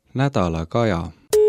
Nädalakaja.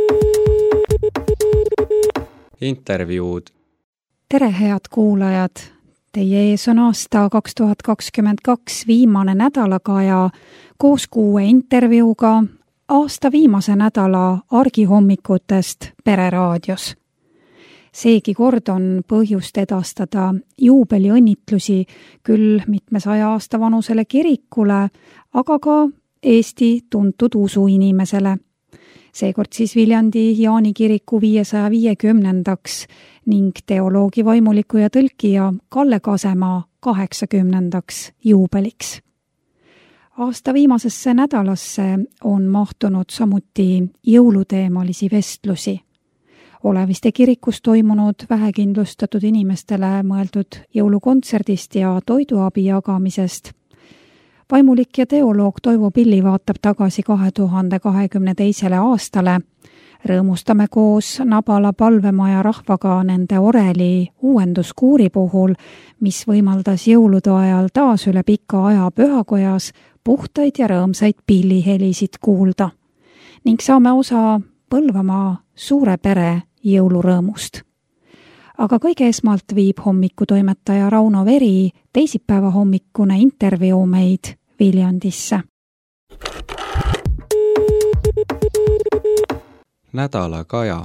Intervjuud. Tere, head kuulajad! Teie ees on aasta 2022 viimane nädalakaja koos 6 intervjuuga aasta viimase nädala argihommikutest Pereraadios. Seegi kord on põhjust edastada juubeliõnnitlusi küll mitmesaja aasta vanusele kirikule, aga ka Eesti tuntud usuinimesele. Seekord siis Viljandi Jaani kiriku 550. ning teoloogi, vaimuliku ja tõlkija Kalle Kasemaa 80. juubeliks. Aasta viimasesse nädalasse on mahtunud samuti jõuluteemalisi vestlusi. Oleviste kirikus toimunud vähekindlustatud inimestele mõeldud jõulukontserdist ja toiduabi jagamisest. Vaimulik ja teoloog Toivo Pilli vaatab tagasi 2022. aastale. Rõõmustame koos Nabala palvemaja rahvaga nende oreli uuenduskuuri puhul, mis võimaldas jõulude ajal taas üle pika aja pühakojas puhtaid ja rõõmsaid pillihelisid kuulda. Ning saame osa Põlvamaa suure pere jõulurõõmust. Aga kõige esmalt viib hommikutoimetaja Rauno Veri teisipäeva hommikune intervjuu meid Viljandisse. Nädalakaja.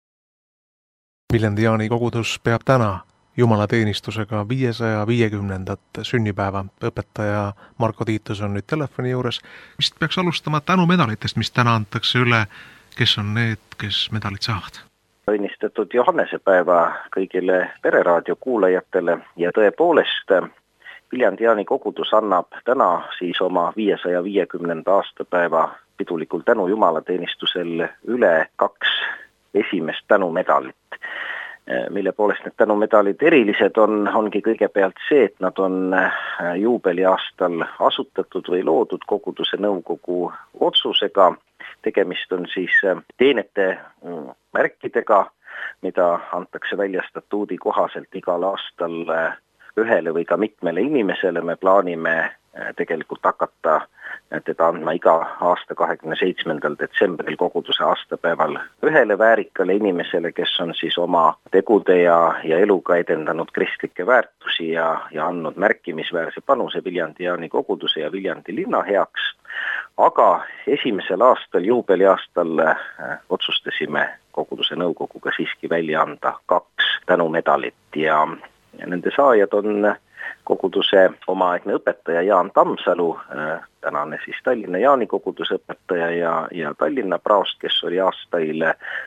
Viljandi Jaani kogudus peab täna jumalateenistusega 550. sünnipäeva. Õpetaja Marko Tiitus on nüüd telefoni juures. Vist peaks alustama tänumedalitest, mis täna antakse üle. Kes on need, kes medalit saavad? Õnnistatud Johannesepäeva kõigile Pereraadio kuulajatele ja tõepoolest Viljandi Jaani kogudus annab täna siis oma 550. aastapäeva pidulikul tänu jumalateenistusel üle 2 esimest tänumedalit, mille poolest need tänumedalid erilised ongi kõigepealt see, et nad on juubeliaastal asutatud või loodud koguduse nõukogu otsusega. Tegemist on siis teenete märkidega, mida antakse välja statuudi kohaselt igal aastal ühele või ka mitmele inimesele. Me plaanime tegelikult hakata teda andma iga aasta 27. detsembril koguduse aastapäeval ühele väärikale inimesele, kes on siis oma tegude ja eluga edendanud kristlikke väärtusi ja andnud märkimisväärse panuse Viljandi Jaani koguduse ja Viljandi linna heaks. Aga esimesel aastal, juubeliaastal otsustasime koguduse nõukoguga siiski välja anda 2 tänumedalit ja nende saajad on koguduse omaaegne õpetaja Jaan Tammsalu, tänane siis Tallinna Jaani koguduse õpetaja ja Tallinna praost, kes oli aastail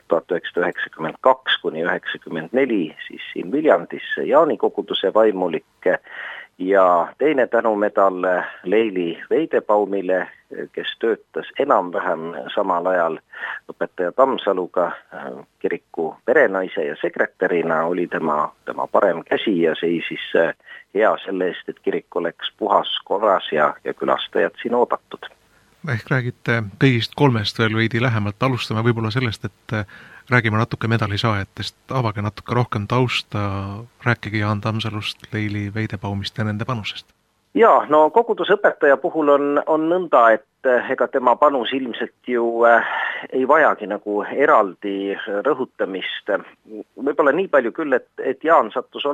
1992 kuni 1994 siis siin Viljandis Jaani koguduse vaimulik. Ja teine tänumedal Leili Veidebaumile, kes töötas enam-vähem samal ajal õpetaja Tammsaluga kiriku perenaise ja sekretärina, oli tema parem käsi ja seisis hea selle eest, et kirik oleks puhas, korras ja külastajad siin oodatud. Ehk räägite kõigist 3 veel veidi lähemalt. Alustame võib-olla sellest, et räägime natuke medalisaajatest. Avage natuke rohkem tausta, rääkige Jaan Tammsalust, Leili Veidebaumist ja nende panusest. Ja, no koguduse õpetaja puhul on nõnda, et ega tema panus ilmselt ju ei vajagi nagu eraldi rõhutamist. Võib-olla nii palju küll, et Jaan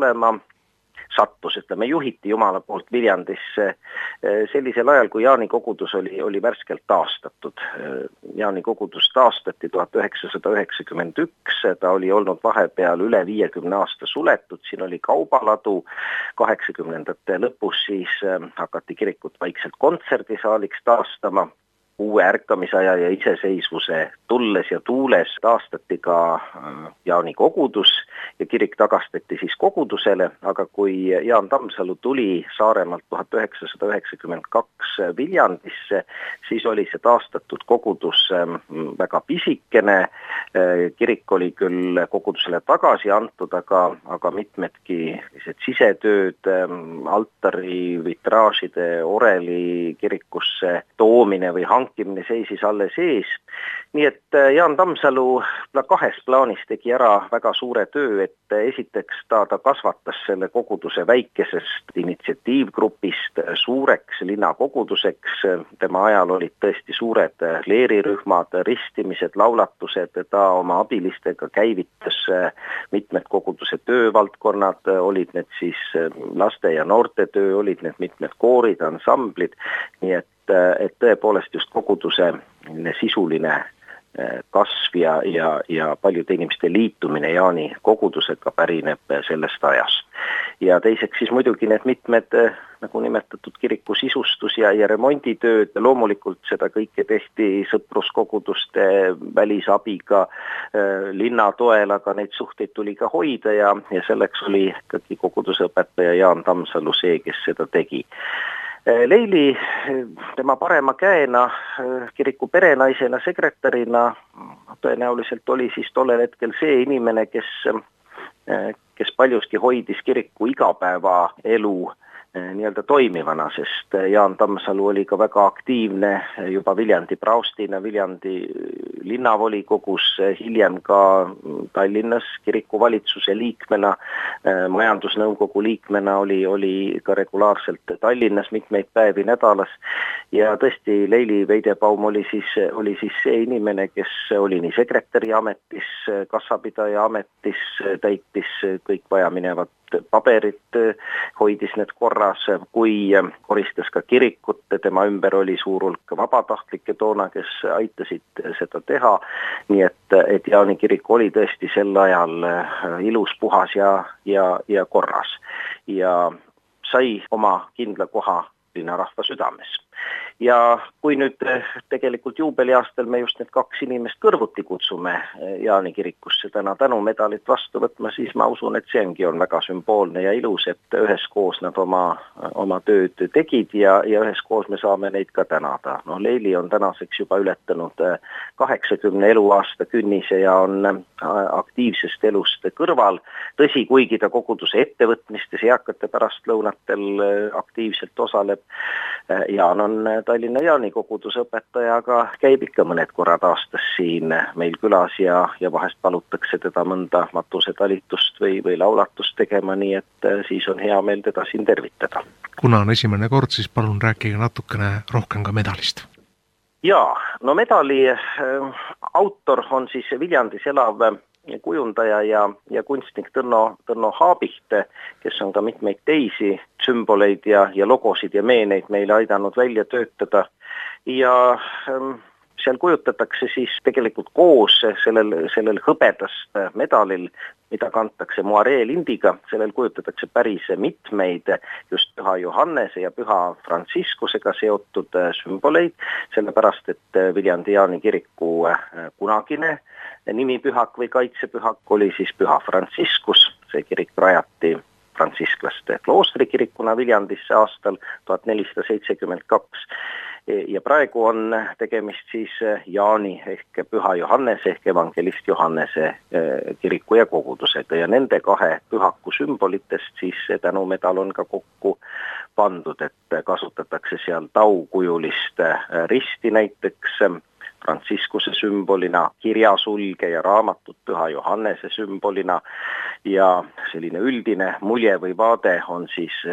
juhiti Jumala poolt Viljandisse sellisel ajal, kui Jaani kogudus oli värskelt taastatud. Jaani kogudus taastati 1991, ta oli olnud vahepeal üle 50 aasta suletud, siin oli kaubaladu, 80ndate lõpus siis hakati kirikut vaikselt kontserdisaaliks taastama. Uue ärkamisaja ja iseseisvuse tulles ja tuules taastati ka Jaani kogudus ja kirik tagastati siis kogudusele, aga kui Jaan Tammsalu tuli Saaremaalt 1992 Viljandisse, siis oli see taastatud kogudus väga pisikene. Kirik oli küll kogudusele tagasi antud, aga mitmedki sisetööd, altari, vitraažide, oreli kirikusse toomine või hankimine hankimine seisis alles ees. Nii et Jaan Tammsalu kahes plaanis tegi ära väga suure töö, et esiteks ta kasvatas selle koguduse väikesest initsiatiivgrupist suureks linnakoguduseks. Tema ajal olid tõesti suured leerirühmad, ristimised, laulatused, ta oma abilistega käivitas mitmed koguduse töövaldkonnad, olid need siis laste ja noorte töö, olid need mitmed koorid, ansamblid, nii et tõepoolest just koguduse sisuline kasv ja paljude inimeste liitumine Jaani kogudusega pärineb sellest ajast. Ja teiseks siis muidugi need mitmed, nagu nimetatud, kiriku sisustus ja remonditööd, loomulikult seda kõike tehti sõpruskoguduste välisabiga, linna toel, aga neid suhteid tuli ka hoida ja selleks oli ikkagi kogudusõpetaja Jaan Tammsalu see, kes seda tegi. Leili tema parema käena, kiriku perenaisena, sekretärina tõenäoliselt oli siis tollel hetkel see inimene, kes paljuski hoidis kiriku igapäevaelu nii-öelda toimivana, sest Jaan Tammsalu oli ka väga aktiivne juba Viljandi praostina, Viljandi linnavolikogus, hiljem ka Tallinnas kirikuvalitsuse liikmena, majandusnõukogu liikmena oli ka regulaarselt Tallinnas mitmeid päevi nädalas ja tõesti Leili Veidebaum oli siis see inimene, kes oli nii sekretäri ametis, kassapidaja ametis, täitis kõik vajaminevad paberid, hoidis need korras, kui koristas ka kirikut, tema ümber oli suur hulk vabatahtlikke toona, kes aitasid seda teha, nii et Jaani kirik oli tõesti sel ajal ilus, puhas ja korras ja sai oma kindla koha linnarahva südames. Ja kui nüüd tegelikult juubeliaastal me just need kaks inimest kõrvuti kutsume Jaani kirikusse täna tänumedalit vastu võtma, siis ma usun, et seegi on väga sümboolne ja ilus, et üheskoos nad oma tööd tegid ja üheskoos me saame neid ka tänada. No, Leili on tänaseks juba ületanud 80 eluaasta künnise ja on aktiivsest elust kõrval. Tõsi, kuigi ta koguduse ettevõtmistes eakate pärastlõunatel aktiivselt osaleb, Jaan on Tallinna Jaani koguduse õpetaja, aga käib ikka mõned korrad aastas siin meil külas ja vahest palutakse teda mõnda matusetalitust või laulatust tegema, nii et siis on hea meel teda siin tervitada. Kuna on esimene kord, siis palun rääkige natukene rohkem ka medalist. Jaa, no medali autor on siis Viljandis elav kujundaja ja kunstnik Tõnno Haabiht, kes on ka mitmeid teisi sümboleid ja logosid ja meeneid meile aidanud välja töötada ja seal kujutatakse siis tegelikult koos sellel hõbedast medalil, mida kantakse moiree lindiga, sellel kujutatakse päris mitmeid just Püha Johannese ja Püha Franciscusega seotud sümboleid, sellepärast et Viljandi Jaani kiriku kunagine nimipühak või kaitsepühak oli siis Püha Franciscus, see kirik rajati frantsisklaste kloostrikirikuna Viljandisse aastal 1472 ja praegu on tegemist siis Jaani ehk Püha Johannese ehk evangelist Johannese kiriku ja kogudusega ja nende kahe pühaku sümbolitest siis tänumedal on ka kokku pandud, et kasutatakse seal taukujulist risti näiteks, Franciscuse sümbolina, kirjasulge ja raamatut Püha Johannese sümbolina ja selline üldine mulje või vaade on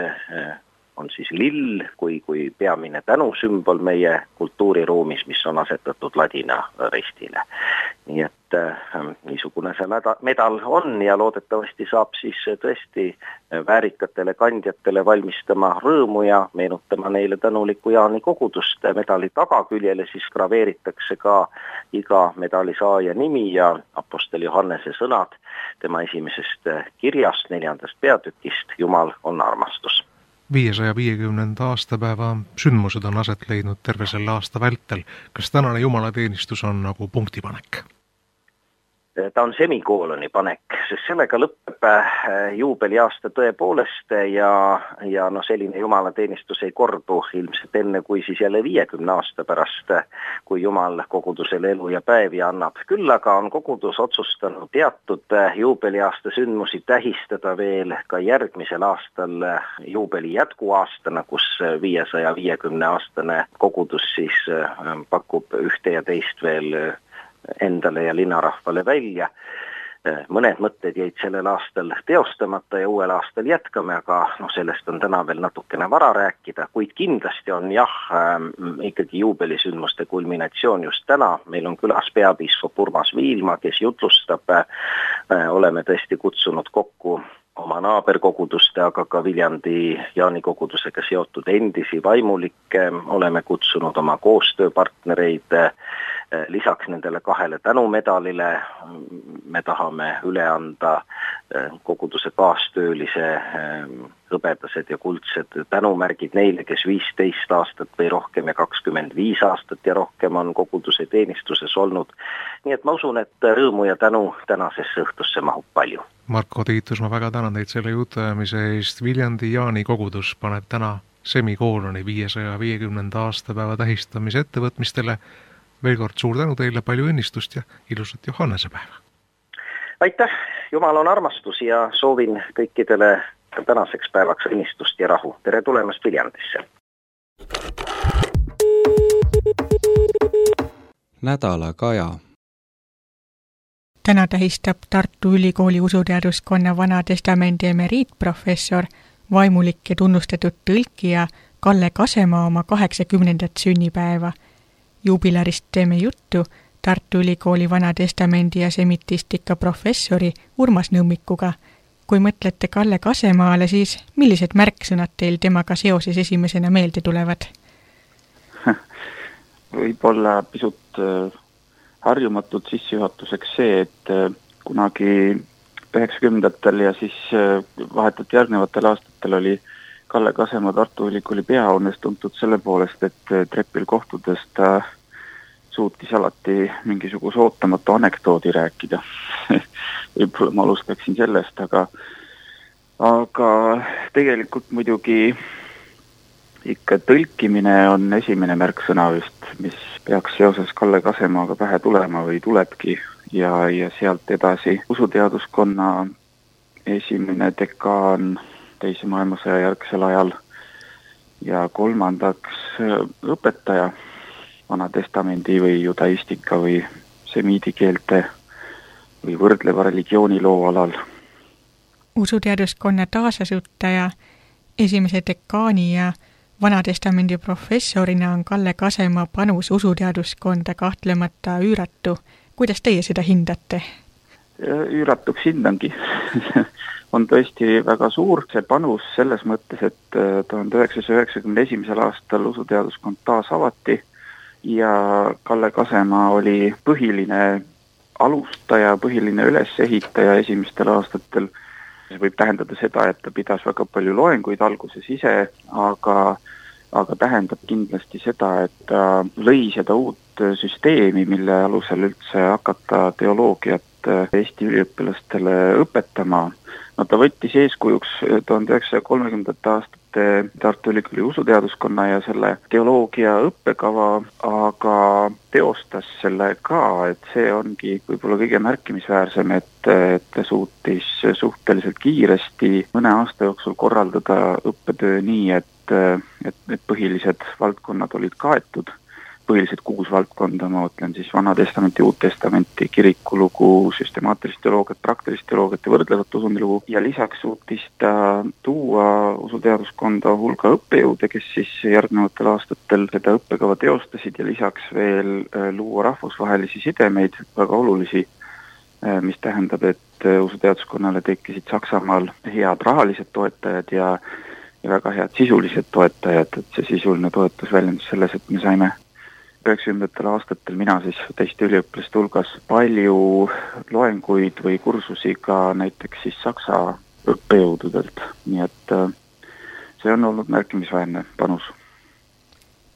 siis lill kui peamine tänusümbol meie kultuuriruumis, mis on asetatud ladina ristile. Nii et niisugune see medal on ja loodetavasti saab siis tõesti väärikatele kandjatele valmistama rõõmu ja meenutama neile tänuliku Jaani kogudust. Medali tagaküljele siis graveeritakse ka iga medali saaja nimi ja apostel Johannese sõnad tema esimesest kirjast 4. peatükist Jumal on armastus. 550. aastapäeva sündmused on aset leidnud terve selle aasta vältel. Kas tänane jumalateenistus on nagu punktipanek? ta on semikooloni panek, sest sellega lõpeb juubeliaasta tõepoolest ja selline jumalateenistus ei kordu ilmselt enne kui siis jälle 50 aasta pärast, kui Jumal kogudusele elu ja päevi annab. Küll aga on kogudus otsustanud teatud juubeliaasta sündmusi tähistada veel ka järgmisel aastal juubeli jätkuaastana, kus 550-aastane kogudus siis pakub ühte ja teist veel endale ja linnarahvale välja. Mõned mõtted jäid sellel aastal teostamata ja uuel aastal jätkame, aga sellest on täna veel natukene vara rääkida, kuid kindlasti on ikkagi juubelisündmuste kulminatsioon just täna. Meil on külas peapiiskop Urmas Viilma, kes jutlustab. Oleme tõesti kutsunud kokku oma naaberkoguduste, aga ka Viljandi Jaani kogudusega seotud endisi vaimulikke. Oleme kutsunud oma koostööpartnereid. Lisaks nendele 2 tänumedalile me tahame üle anda koguduse kaastöölise hõbedased ja kuldsed tänumärgid neile, kes 15 aastat või rohkem ja 25 aastat ja rohkem on koguduse teenistuses olnud. Nii et ma usun, et rõõmu ja tänu tänasesse õhtusse mahub palju. Marko Tiitus, ma väga tänan teid selle jutuajamise eest. Viljandi Jaani kogudus paneb täna semikooloni 550. aastapäeva tähistamise ettevõtmistele. Veel kord suur tänu teile, palju õnnistust ja ilusat Johannesepäeva. Aitäh, Jumal on armastus ja soovin kõikidele tänaseks päevaks õnnistust ja rahu. Tere tulemast Viljandisse. Nädalakaja. Täna tähistab Tartu Ülikooli usuteaduskonna Vana Testamendi emeriitprofessor, vaimulik ja tunnustatud tõlkija Kalle Kasemaa oma 80. sünnipäeva. Juubilarist teeme juttu Tartu Ülikooli Vana Testamendi ja semitistika professori Urmas Nõmmikuga. Kui mõtlete Kalle Kasemaale, siis millised märksõnad teil temaga seoses esimesena meelde tulevad? Võib-olla pisut harjumatult sissejuhatuseks see, et kunagi 90-ndatel ja siis vahetult järgnevatel aastatel oli Kalle Kasemaa Tartu Ülikooli peahoones tuntud selle poolest, et trepil kohtudes ta suutis alati mingisuguse ootamatu anekdoodi rääkida. Võib-olla ma alustaksin sellest, aga tegelikult muidugi ikka tõlkimine on esimene märksõna vist, mis peaks seoses Kalle Kasemaaga pähe tulema või tulebki ja sealt edasi usuteaduskonna esimene dekaan teise maailmasõja järgsel ajal ja 3. õpetaja Vana Testamendi või judaistika või semiidikeelte või võrdleva religiooniloo alal. Usuteaduskonna taasasutaja, esimese dekaani ja Vana Testamendi professorina on Kalle Kasemaa panus usuteaduskonda kahtlemata üüratu. Kuidas teie seda hindate? Üüratuks hindangi. On tõesti väga suur see panus selles mõttes, et 1991. aastal usuteaduskond taas avati ja Kalle Kasemaa oli põhiline alustaja, põhiline ülesehitaja esimestel aastatel. See võib tähendada seda, et ta pidas väga palju loenguid alguses ise, aga tähendab kindlasti seda, et ta lõi seda uut süsteemi, mille alusel üldse hakata teoloogiat Eesti üliõpilastele õpetama. No ta võttis eeskujuks 1930. aastate Tartu Ülikooli usuteaduskonna ja selle teoloogia õppekava, aga teostas selle ka, et see ongi võib-olla kõige märkimisväärsem, et ta suutis suhteliselt kiiresti mõne aasta jooksul korraldada õppetöö nii, et põhilised valdkonnad olid kaetud. Põhilised 6 valdkonda, ma ütlen siis Vana Testamenti, Uut Testamenti, kirikulugu, süstemaatilist teoloogiat, praktilist teoloogiat ja võrdlevat usundilugu. Ja lisaks suutis ta tuua usuteaduskonda hulga õppejõude, kes siis järgnevatel aastatel seda õppekava teostasid ja lisaks veel luua rahvusvahelisi sidemeid, väga olulisi, mis tähendab, et usuteaduskonnale tekkisid Saksamaal head rahalised toetajad ja väga head sisulised toetajad, et see sisuline toetus väljendus selles, et me saime 90. aastatel mina siis teiste üliõpilaste hulgas palju loenguid või kursusi ka näiteks siis Saksa õppejõududelt. Nii et see on olnud märkimisväärne panus.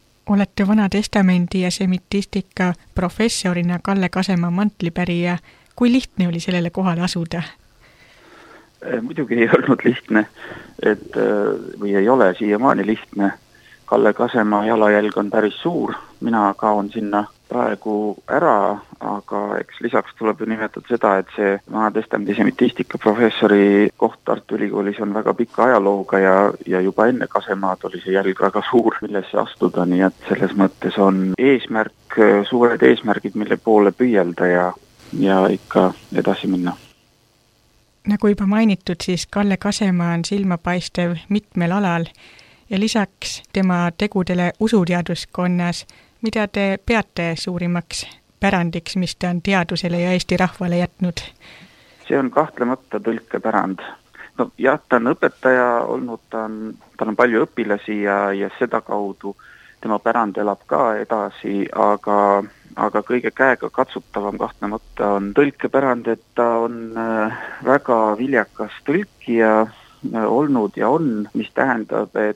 Olete Vana Testamendi ja semitistika professorina Kalle Kasemaa mantlipärija. kui lihtne oli sellele kohale asuda? Muidugi ei olnud lihtne, või ei ole siiamaani lihtne. Kalle Kasemaa jalajälg on päris suur, mina kaon sinna praegu ära, aga eks lisaks tuleb ju nimetada seda, et see Vanatestamendi semitistika professori koht Tartu Ülikoolis on väga pika ajalooga ja juba enne Kasemaad oli see jälg väga suur, millesse astuda, nii et selles mõttes on suured eesmärgid, mille poole püüelda ja ikka edasi minna. Nagu juba mainitud, siis Kalle Kasemaa on silmapaistev mitmel alal ja lisaks tema tegudele usuteaduskonnas, mida te peate suurimaks pärandiks, mis ta on teadusele ja Eesti rahvale jätnud? See on kahtlemata tõlkepärand. No jah, ta on õpetaja olnud, tal on palju õpilasi ja seda kaudu tema pärand elab ka edasi, aga kõige käega katsutavam kahtlemata on tõlkepärand, et ta on väga viljakas tõlkija olnud ja on, mis tähendab, et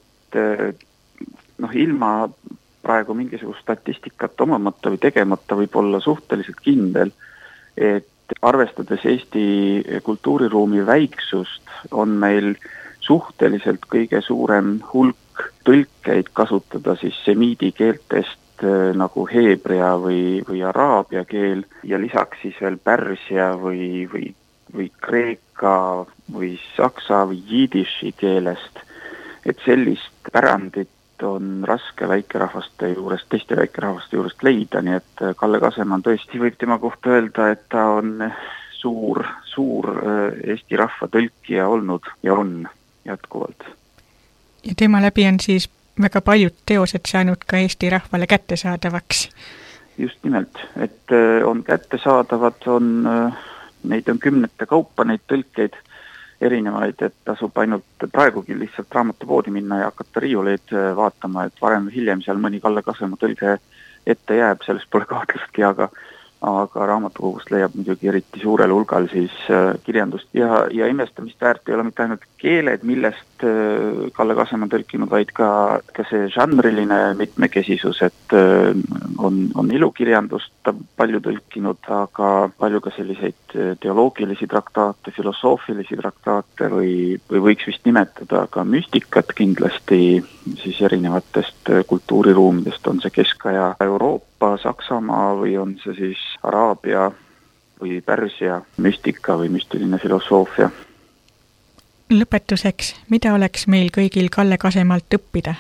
ilma praegu mingisugust statistikat omamata või tegemata võib olla suhteliselt kindel, et arvestades Eesti kultuuriruumi väiksust, on meil suhteliselt kõige suurem hulk tõlkeid kasutada siis semiidi keeltest nagu heebrea või araabia keel ja lisaks siis veel pärsia või kreeka või saksa või jiidiši keelest. Et sellist pärandit on raske väikerahvaste juurest, teiste väikerahvaste juurest leida, nii et Kalle Kasemaa on tõesti, võib tema kohta öelda, et ta on suur Eesti rahva tõlkija olnud ja on jätkuvalt. Ja tema läbi on siis väga paljud teosed saanud ka Eesti rahvale kättesaadavaks? Just nimelt, et on kättesaadavad, neid on kümnete kaupa, neid tõlkeid erinevaid, et tasub ainult praegugi lihtsalt raamatupoodi minna ja hakata riiuleid vaatama, et varem või hiljem seal mõni Kalle Kasemaa tõlge ette jääb, sellest pole kahtlustki, aga raamatukogust leiab muidugi eriti suurel hulgal siis kirjandust ja imestamist väärt ei ole mitte ainult keeled, millest Kalle Kasemaa on tõlkinud, vaid ka see žanriline mitmekesisus, et on ilukirjandust ta palju tõlkinud, aga palju ka selliseid teoloogilisi traktaate, filosoofilisi traktaate või võiks vist nimetada ka müstikat kindlasti siis erinevatest kultuuriruumidest, on see Kesk-aja Euroopa, Saksamaa või on see siis araabia või pärsia müstika või müstiline filosoofia. Lõpetuseks, mida oleks meil kõigil Kalle Kasemaalt õppida?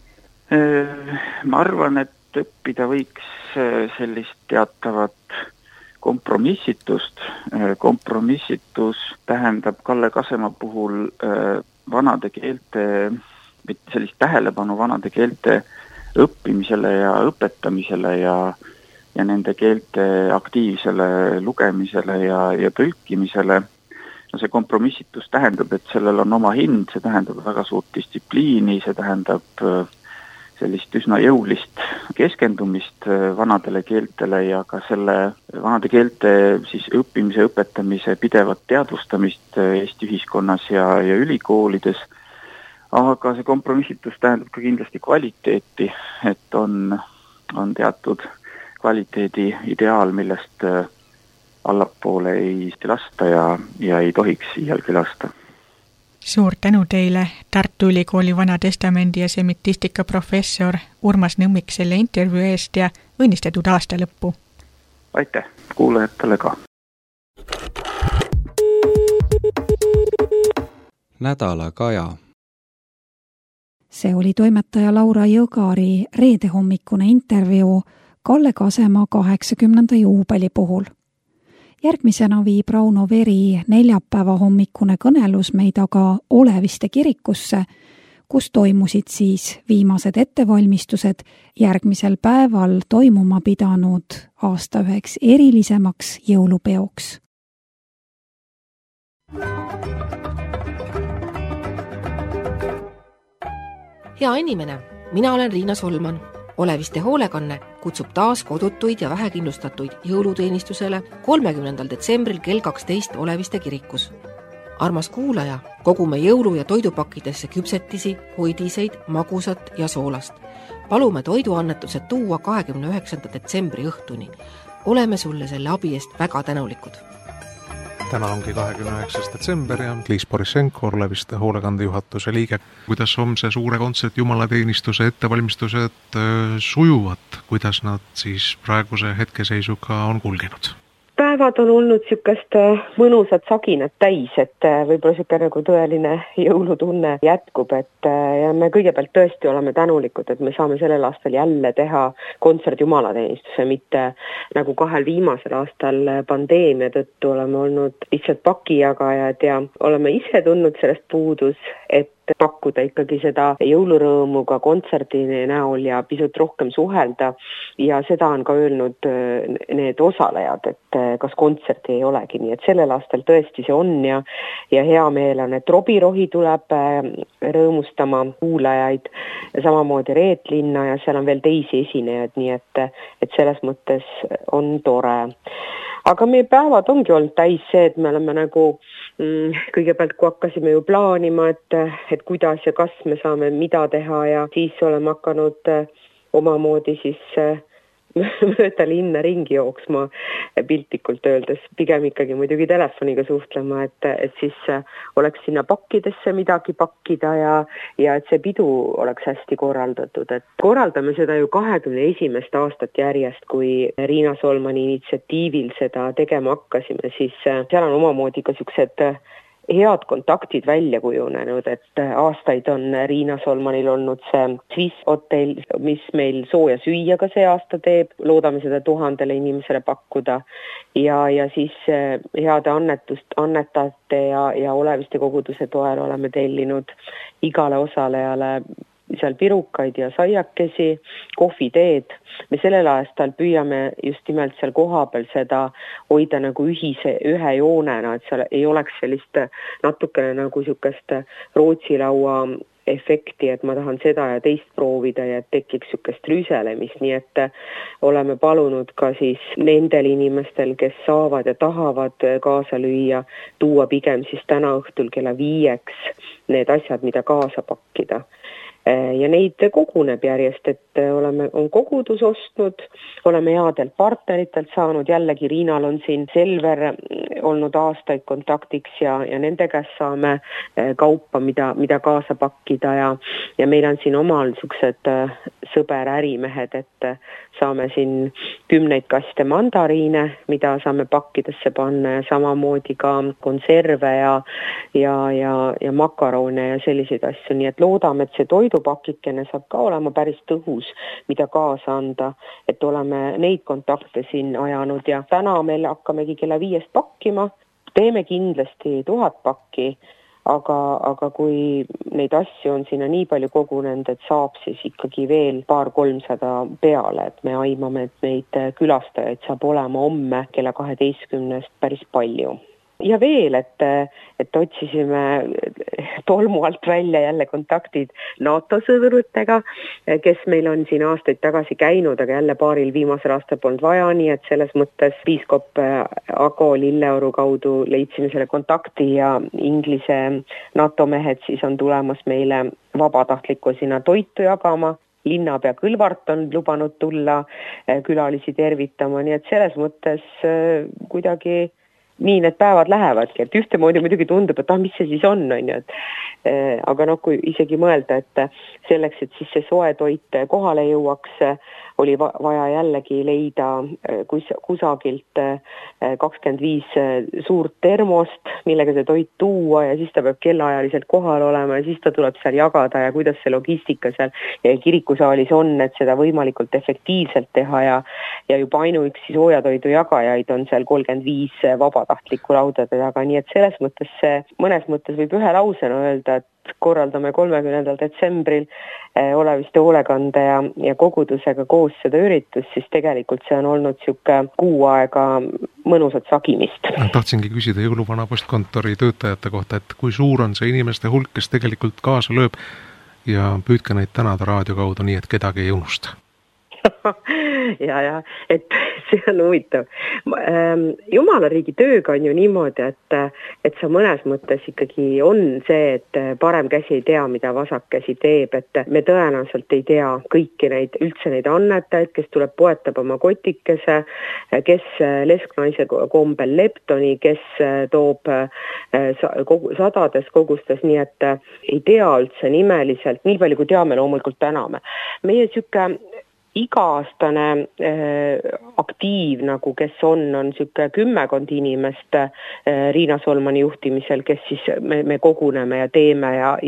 Ma arvan, et õppida võiks sellist teatavat kompromissitust. Kompromissitus tähendab Kalle Kasemaa puhul vanade keelte, sellist tähelepanu vanade keelte õppimisele ja õpetamisele ja nende keelte aktiivsele lugemisele ja tõlkimisele. No see kompromissitus tähendab, et sellel on oma hind, see tähendab väga suurt distsipliini, see tähendab sellist üsna jõulist keskendumist vanadele keeltele ja ka selle vanade keelte siis õppimise, õpetamise pidevat teadvustamist Eesti ühiskonnas ja ülikoolides. Aga see kompromissitus tähendab ka kindlasti kvaliteeti, et on teatud kvaliteedi ideaal, millest allapoole ei lasta ja ei tohiks iialgi lasta. Suur tänu teile, Tartu Ülikooli Vanatestamendi ja semitistika professor Urmas Nõmmik selle intervjuu eest ja õnnistatud aasta lõppu. Aitäh, kuulajatele ka. Nädala Kaja. See oli toimetaja Laura Jõgari reedehommikune intervjuu Kalle Kasemaa 80. juubeli puhul. Järgmisena viib Rauno Veri neljapäeva hommikune kõnelus meid aga Oleviste kirikusse, kus toimusid siis viimased ettevalmistused järgmisel päeval toimuma pidanud aasta üheks erilisemaks jõulupeoks. Hea inimene, mina olen Riina Solman. Oleviste hoolekanne kutsub taas kodutuid ja vähekindlustatuid jõuluteenistusele 30. detsembril kell 12 Oleviste kirikus. Armas kuulaja, kogume jõulu- ja toidupakkidesse küpsetisi, hoidiseid, magusat ja soolast. Palume toiduannetused tuua 29. detsembri õhtuni. Oleme sulle selle abi eest väga tänulikud. täna ongi 29. detsember ja Liis Borisenko, Oleviste hoolekandejuhatuse liige. Kuidas homse suure kontserdi jumalateenistuse ettevalmistused sujuvad, kuidas nad siis praeguse hetkeseisuga on kulgenud? Päevad on olnud niisugust mõnusat saginat täis, et võib-olla niisugune nagu tõeline jõulutunne jätkub, et ja me kõigepealt tõesti oleme tänulikud, et me saame sellel aastal jälle teha kontserdi jumalateenistuse, mitte nagu 2 viimasel aastal pandeemia tõttu oleme olnud lihtsalt pakijagajad ja oleme ise tundnud sellest puudus, et pakkuda ikkagi seda jõulurõõmu ka kontserdini näol ja pisut rohkem suhelda ja seda on ka öelnud need osalejad, et kas kontserti ei olegi, nii et sellel aastal tõesti see on ja hea meel on, et Robirohi tuleb rõõmustama kuulajaid, samamoodi Reet Linna ja seal on veel teisi esinejaid, nii et selles mõttes on tore. Aga meie päevad ongi olnud täis see, et me oleme nagu kõigepealt, kui hakkasime ju plaanima, et kuidas ja kas me saame mida teha ja siis oleme hakanud omamoodi siis mööda linna ringi jooksma piltlikult öeldes, pigem ikkagi muidugi telefoniga suhtlema, et siis oleks sinna pakkidesse midagi pakkida ja et see pidu oleks hästi korraldatud. Et korraldame seda ju 21. aastat järjest, kui Riina Solmani initsiatiivil seda tegema hakkasime, siis seal on omamoodi ka siuksed head kontaktid välja kujunenud, et aastaid on Riina Solmanil olnud see Swiss hotell, mis meil sooja süüa ka see aasta teeb, loodame seda 1000 inimesele pakkuda ja siis heade annetajate ja Oleviste koguduse toel oleme tellinud igale osalejale seal pirukaid ja saiakesi, kohviteed. Me sellel aastal püüame just nimelt seal kohapeal seda hoida nagu ühe joonena, et seal ei oleks sellist natukene nagu niisugust Rootsi laua efekti, et ma tahan seda ja teist proovida ja tekiks niisugust rüselemist, nii et oleme palunud ka siis nendel inimestel, kes saavad ja tahavad kaasa lüüa, tuua pigem siis täna õhtul kella 5 need asjad, mida kaasa pakkida. Ja neid koguneb järjest, et on kogudus ostnud, oleme headelt partneritelt saanud, jällegi Riinal on siin Selver olnud aastaid kontaktiks ja nende käest saame kaupa, mida kaasa pakkida ja meil on siin omal niisugused sõberärimehed, et saame siin 10 kaste mandariine, mida saame pakkidesse panna ja samamoodi ka konserve ja makarone ja selliseid asju, nii et loodame, et see toidupakikene saab ka olema päris tõhus, mida kaasa anda, et oleme neid kontakte siin ajanud ja täna meil hakkamegi kella 5 pakkima, teeme kindlasti 1000 pakki, aga kui neid asju on sinna nii palju kogunenud, et saab siis ikkagi veel 200-300 peale, et me aimame, et neid külastajaid saab olema homme kella 12 päris palju. Ja veel, et otsisime tolmu alt välja jälle kontaktid NATO sõduritega, kes meil on siin aastaid tagasi käinud, aga jälle paaril viimasel aastal polnud vaja, nii et selles mõttes piiskop Ago Lilleoru kaudu leidsime selle kontakti ja Inglise NATO mehed siis on tulemas meile vabatahtlikku sinna toitu jagama. Linnapea Kõlvart on lubanud tulla külalisi tervitama, nii et selles mõttes kuidagi nii need päevad lähevadki, et ühtemoodi muidugi tundub, et mis see siis on, aga kui isegi mõelda, et selleks, et siis see soe toit kohale jõuaks, oli vaja jällegi leida kusagilt 25 suurt termost, millega see toit tuua ja siis ta peab kellaajaliselt kohal olema ja siis ta tuleb seal jagada ja kuidas see logistika seal kirikusaalis on, et seda võimalikult efektiivselt teha ja juba ainuüksi soojatoidu jagajaid on seal 35 vabatahtlikku laudade taga, nii et selles mõttes see mõnes mõttes võib ühe lausena öelda, et korraldame 30. detsembril Oleviste hoolekande ja kogudusega koos seda üritust, siis tegelikult see on olnud niisugune 6 aega mõnusat sagimist. Tahtsingi küsida jõuluvana postkontori töötajate kohta, et kui suur on see inimeste hulk, kes tegelikult kaasa lööb ja püüdke neid tänada raadio kaudu nii, et kedagi ei unusta. ja, et see on huvitav. Jumala riigi tööga on ju niimoodi, et sa mõnes mõttes ikkagi on see, et parem käsi ei tea, mida vasak käsi teeb, et me tõenäoliselt ei tea kõiki üldse neid annetajaid, kes tuleb poetab oma kotikese, kes lesknaise kombel leptoni, kes toob sadades kogustes, nii et ei tea üldse nimeliselt, nii palju kui teame, loomulikult täname. Meie süke iga-aastane aktiiv, nagu kes on süke 10 inimest Riina Solmani juhtimisel, kes siis me koguneme ja teeme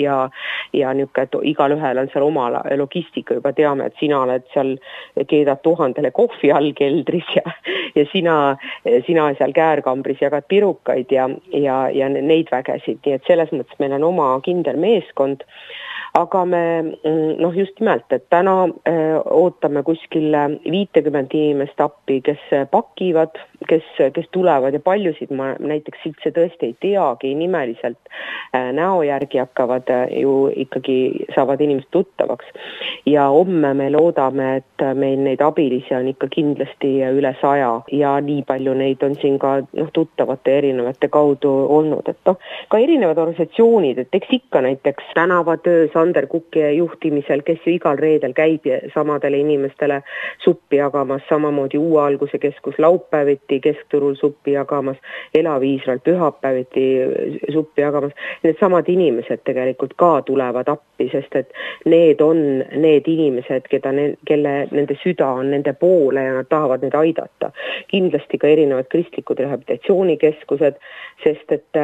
ja niuke, et igal ühel on seal oma logistika, juba teame, et sina oled seal, keedad 1000 kohvi all keldris ja sina seal käärkambris jagad pirukaid ja neid vägesid, nii et selles mõttes meil on oma kindel meeskond. Aga me just nimelt, et täna ootame kuskil 50 inimest appi, kes pakivad, kes tulevad ja paljusid ma näiteks üldse tõesti ei teagi nimeliselt, näo järgi hakkavad ju ikkagi, saavad inimesed tuttavaks. Ja homme me loodame, et meil neid abilisi on ikka kindlasti üle 100 ja nii palju neid on siin ka tuttavate erinevate kaudu olnud. Et ka erinevad organisatsioonid, et eks ikka näiteks tänavatöö Sander Kuki juhtimisel, kes ju igal reedel käib samadele inimestele suppi jagamas, samamoodi Uue Alguse keskus laupäeviti keskturul suppi jagamas, Elav Iisrael pühapäeviti suppi jagamas. Need samad inimesed tegelikult ka tulevad appi, sest et need on need inimesed, kelle nende süda on nende poole ja nad tahavad neid aidata. Kindlasti ka erinevad kristlikud rehabilitatsioonikeskused, sest et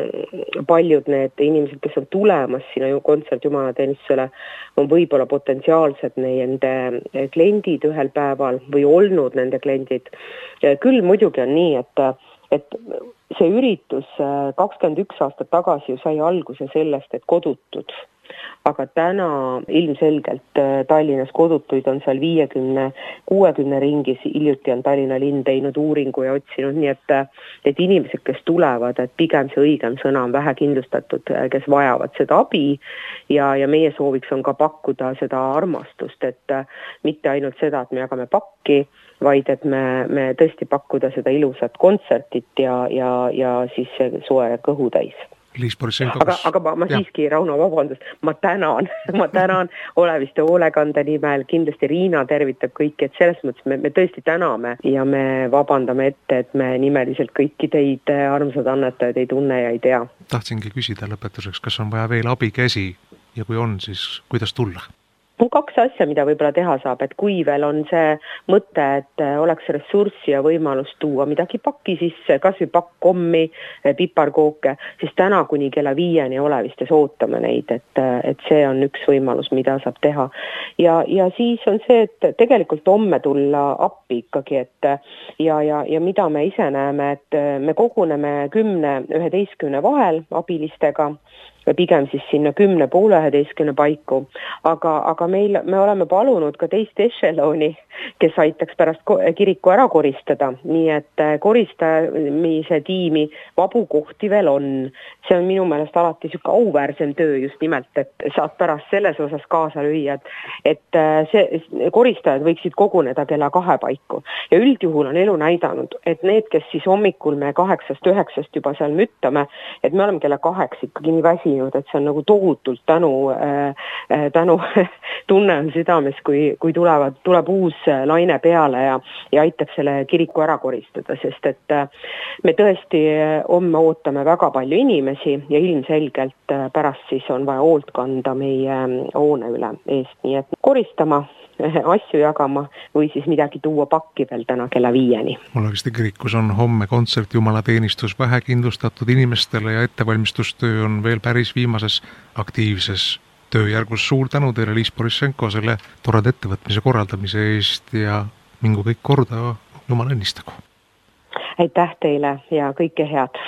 paljud need inimesed, kes on tulemas sinna kontsert Jumalateenistusele, on võib-olla potentsiaalsed nende kliendid ühel päeval või olnud nende kliendid. Küll muidugi on nii, et see üritus 21 aastat tagasi ju sai alguse sellest, et kodutud. Aga täna ilmselgelt Tallinnas kodutuid on seal 50-60 ringis, hiljuti on Tallinna linn teinud uuringu ja otsinud, nii et inimesed, kes tulevad, et pigem see õigem sõna on vähekindlustatud, kes vajavad seda abi ja meie sooviks on ka pakkuda seda armastust, et mitte ainult seda, et me jagame pakki, vaid et me tõesti pakkuda seda ilusat kontsertit ja siis soe kõhu täis. Aga ma siiski, Rauno, vabandust, ma tänan Oleviste hoolekande nimel, kindlasti Riina tervitab kõiki, et selles mõttes me tõesti täname ja me vabandame ette, et me nimeliselt kõiki teid armsad annetajad ei tunne ja ei tea. Tahtsingi küsida lõpetuseks, kas on vaja veel abikäsi ja kui on, siis kuidas tulla? On 2 asja, mida võib-olla teha saab, et kui veel on see mõte, et oleks ressurssi ja võimalus tuua midagi pakki sisse, kas või pakk kommi, piparkooke, siis täna kuni kella 5 Olevistes ootame neid, et see on üks võimalus, mida saab teha. Ja siis on see, et tegelikult homme tulla appi ikkagi, et ja mida me ise näeme, et me koguneme 10-11 vahel abilistega, pigem siis sinna 10-11 paiku, aga me oleme palunud ka teist ešeloni, kes aitaks pärast kiriku ära koristada, nii et koristamise tiimi vabu kohti veel on. See on minu meelest alati siuke auväärsem töö just nimelt, et saad pärast selles osas kaasa lüüa, et see koristajad võiksid koguneda kella 2 paiku ja üldjuhul on elu näidanud, et need, kes siis hommikul me 8-9 juba seal müttame, et me oleme kella 8 ikkagi nii väsinud, et see on nagu tohutult tänu tunne on südames, kui tuleb uus laine peale ja aitab selle kiriku ära koristada, sest et me tõesti homme ootame väga palju inimesi ja ilmselgelt pärast siis on vaja hoolt kanda meie hoone üle eest, nii et koristama, asju jagama või siis midagi tuua pakki veel täna kella 5. Oleviste kirikus on homme kontsert Jumalateenistus vähekindlustatud inimestele ja ettevalmistustöö on veel päris viimases aktiivses tööjärgus. Suur tänu teile, Liis Borissenko, selle toreda ettevõtmise korraldamise eest ja mingu kõik korda, Jumal õnnistagu. Aitäh teile ja kõike head.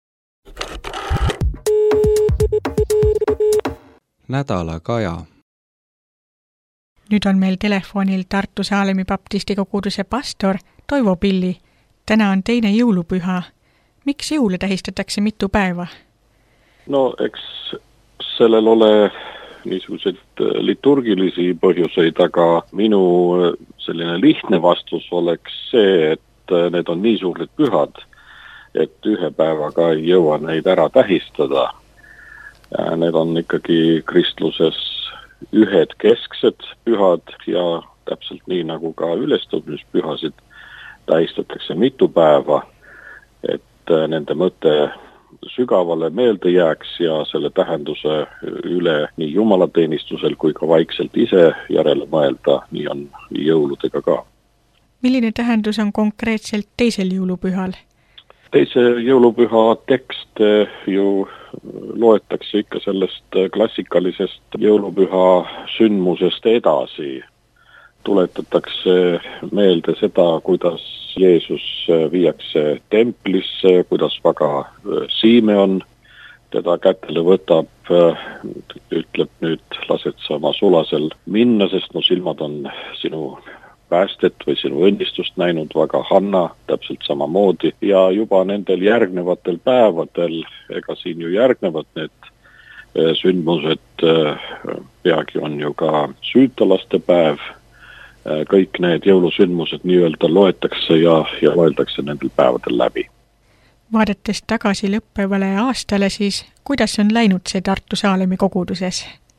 Nädala Kaja. Nüüd on meil telefonil Tartu Saalemi baptisti koguduse pastor Toivo Pilli. Täna on 2. jõulupüha. Miks jõule tähistatakse mitu päeva? No eks sellel ole niisuguseid liturgilisi põhjuseid, aga minu selline lihtne vastus oleks see, et need on nii suured pühad, et ühe päevaga ei jõua neid ära tähistada. Need on ikkagi kristluses ühed kesksed pühad ja täpselt nii nagu ka ülestõusmispühasid tähistatakse mitu päeva, et nende mõte sügavale meelde jääks ja selle tähenduse üle nii jumalateenistusel kui ka vaikselt ise järele mõelda, nii on jõuludega ka. Milline tähendus on konkreetselt teisel jõulupühal? Teise jõulupüha tekste ju loetakse ikka sellest klassikalisest jõulupüha sündmusest edasi. Tuletatakse meelde seda, kuidas Jeesus viiakse templisse, kuidas vaga Simeon teda kätele võtab, ütleb nüüd, lased sa oma sulasel minna, sest mu silmad on sinu päästet või sinu õnnistust näinud, vaga Hanna täpselt samamoodi ja juba nendel järgnevatel päevadel, ega siin ju järgnevad need sündmused, peagi on ju ka süütalaste päev, kõik need jõulusündmused nii-öelda loetakse ja loetakse nendel päevadel läbi. Vaadates tagasi lõppevale aastale, siis kuidas on läinud see Tartu Saalemi koguduses?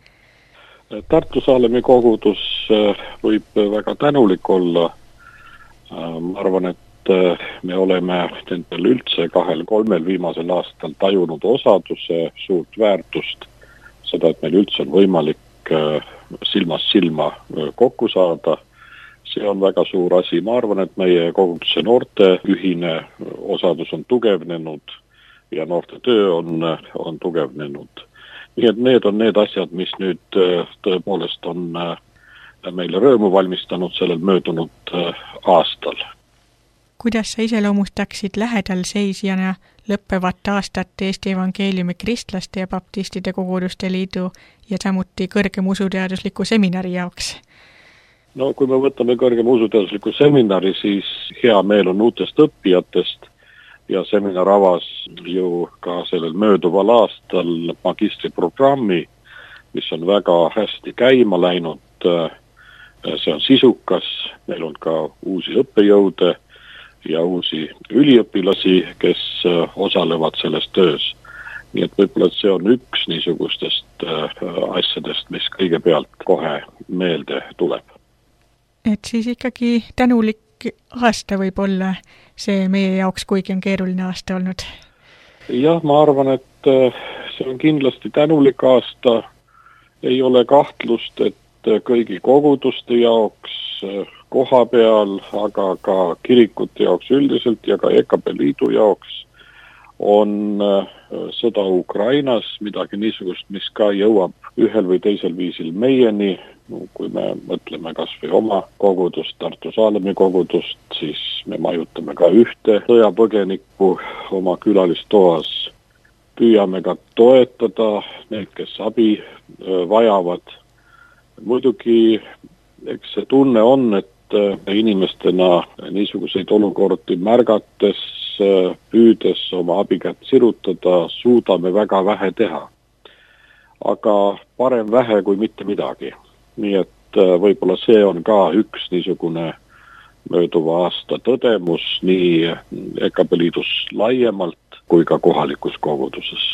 Tartu Saalemi kogudus võib väga tänulik olla. Ma arvan, et me oleme nendel üldse 2-3 viimasel aastal tajunud osaduse suurt väärtust, seda, et meil üldse on võimalik silmast silma kokku saada. See on väga suur asi. Ma arvan, et meie koguduse noorte ühine osadus on tugevnenud ja noorte töö on tugevnenud. Nii et need on need asjad, mis nüüd tõepoolest on meile rõõmu valmistanud sellel möödunud aastal. Kuidas sa iseloomustaksid lähedal seisjana lõppevat aastat Eesti Evangeeliumi Kristlaste ja Baptistide Koguduste Liidu ja samuti kõrgem usuteadusliku seminari jaoks? No kui me võtame kõrgem usuteadusliku seminari, siis hea meel on uutest õppijatest ja seminar avas ju ka sellel mööduval aastal magistriprogrammi, mis on väga hästi käima läinud. See on sisukas, meil on ka uusi õppejõude ja uusi üliõpilasi, kes osalevad selles töös. Nii et võib-olla see on üks niisugustest asjadest, mis kõigepealt kohe meelde tuleb. Et siis ikkagi tänulik aasta võib olla see meie jaoks, kuigi on keeruline aasta olnud? Jah, ma arvan, et see on kindlasti tänulik aasta. Ei ole kahtlust, et kõigi koguduste jaoks koha peal, aga ka kirikute jaoks üldiselt ja ka EKP Liidu jaoks on sõda Ukrainas midagi niisugust, mis ka jõuab ühel või teisel viisil meieni. Kui me mõtleme kas või oma kogudust, Tartu Saalemi kogudust, siis me majutame ka ühte sõjapõgenikku oma külalistoas. Püüame ka toetada need, kes abi vajavad. Muidugi, eks see tunne on, et inimestena niisuguseid olukordi märgates, püüdes oma abikätt sirutada, suudame väga vähe teha. Aga parem vähe kui mitte midagi. Nii et võib-olla see on ka üks niisugune mööduva aasta tõdemus nii EKP Liidus laiemalt kui ka kohalikus koguduses.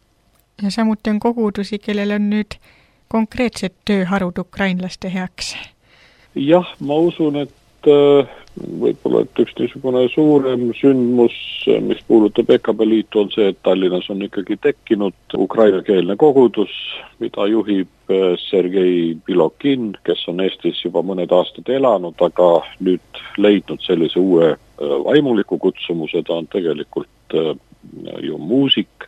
Ja samuti on kogudusi, kellel on nüüd konkreetsed tööharud ukrainlaste heaks. Jah, ma usun, et võib-olla et üks niisugune suurem sündmus, mis puudutab EKP Liitu, on see, et Tallinnas on ikkagi tekkinud ukrainakeelne kogudus, mida juhib Sergei Bilokin, kes on Eestis juba mõned aastad elanud, aga nüüd leidnud sellise uue vaimuliku kutsumuse, ta on tegelikult ju muusik,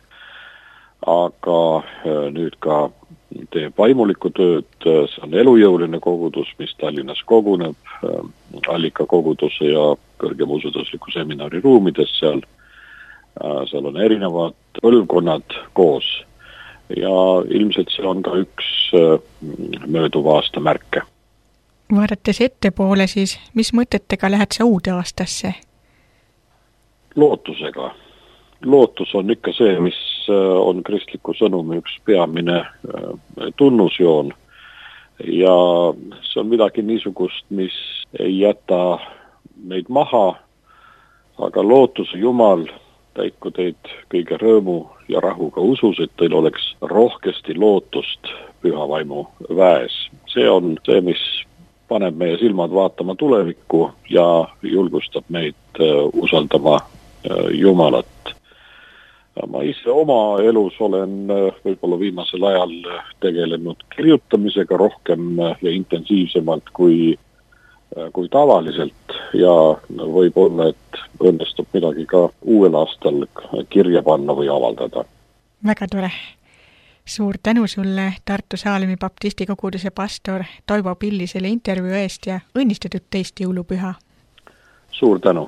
aga nüüd ka teeb vaimulikku tööd, see on elujõuline kogudus, mis Tallinnas koguneb Allika koguduse ja kõrgem usuteadusliku seminari ruumides seal. Seal on erinevad põlvkonnad koos ja ilmselt see on ka üks mööduva aasta märke. Vaadates ettepoole siis, mis mõtetega lähed sa uude aastasse? Lootusega. Lootus on ikka see, mis on kristliku sõnumi üks peamine tunnusjoon. Ja see on midagi niisugust, mis ei jäta meid maha, aga lootuse Jumal täitku teid kõige rõõmu ja rahuga usus, et teil oleks rohkesti lootust püha vaimu väes. See on see, mis paneb meie silmad vaatama tulevikku ja julgustab meid usaldama Jumalat. Ma ise oma elus olen võib-olla viimasel ajal tegelenud kirjutamisega rohkem ja intensiivsemalt kui tavaliselt ja võib-olla, et õnnestub midagi ka uuel aastal kirja panna või avaldada. Väga tore. Suur tänu sulle, Tartu Saalemi baptisti koguduse pastor Toivo Pilli selle intervjuu eest ja õnnistatud teist jõulupüha. Suur tänu.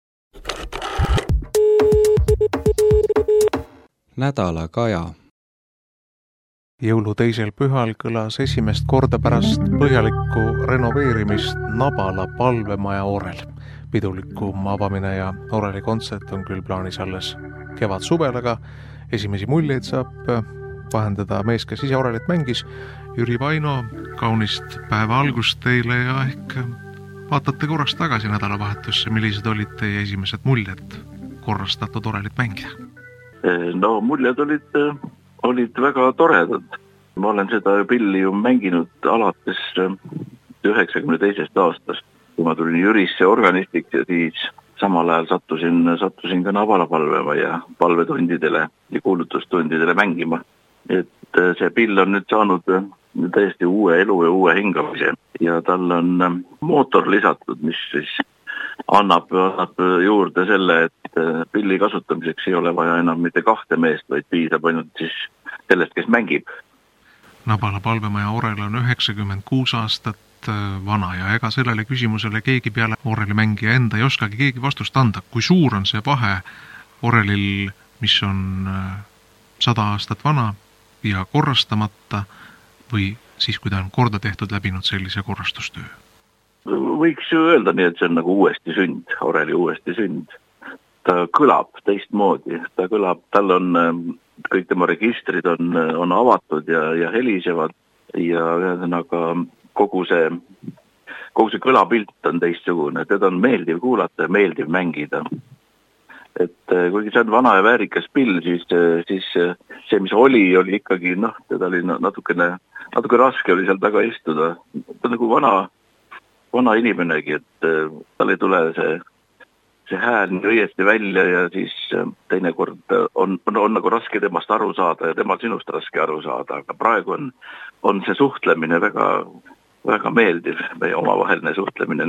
Nädala kaja. Jõulu teisel pühal kõlas esimest korda pärast põhjalikku renoveerimist Nabala palvemaja orel. Pidulikum avamine ja oreli kontsert on küll plaanis alles kevad-suvel, aga esimesi muljeid saab vahendada mees, kes ise orelit mängis. Jüri Vaino, kaunist päeva algust teile ja ehk vaatate korraks tagasi nädalavahetusse, millised olid teie esimesed muljed korrastatud orelit mängida? No muljed olid väga toredad. Ma olen seda pilli ju mänginud alates 92. aastast, kui ma tulin Jürisse organistiks ja siis samal ajal sattusin ka Nabala palvemaja palvetundidele ja kuulutustundidele mängima. Et see pill on nüüd saanud täiesti uue elu ja uue hingamise ja tal on mootor lisatud, mis siis annab juurde selle, et pilli kasutamiseks ei ole vaja enam mitte 2 meest, vaid piisab ainult siis sellest, kes mängib. Nabala palvemaja orel on 96 aastat vana ja ega sellele küsimusele keegi peale orelimängija enda ei oskagi keegi vastust anda. Kui suur on see vahe orelil, mis on 100 aastat vana ja korrastamata või siis, kui ta on korda tehtud läbinud sellise korrastustöö? Võiks ju öelda nii, et see on nagu uuesti sünd, oreli uuesti sünd. Ta kõlab teistmoodi, ta kõlab, tal on kõik tema registrid on avatud ja helisevad ja ühesõnaga kogu see kõlapilt on teistsugune, teda on meeldiv kuulata ja meeldiv mängida. Et kuigi see on vana ja väärikas pill, siis see, mis oli ikkagi, teda oli natuke raske oli seal taga istuda. Ta on nagu vana inimenegi, et tal ei tule see hääl nii õiesti välja ja siis teinekord on nagu raske temast aru saada ja temal sinust raske aru saada, aga praegu on see suhtlemine väga, väga meeldiv, meie omavaheline suhtlemine.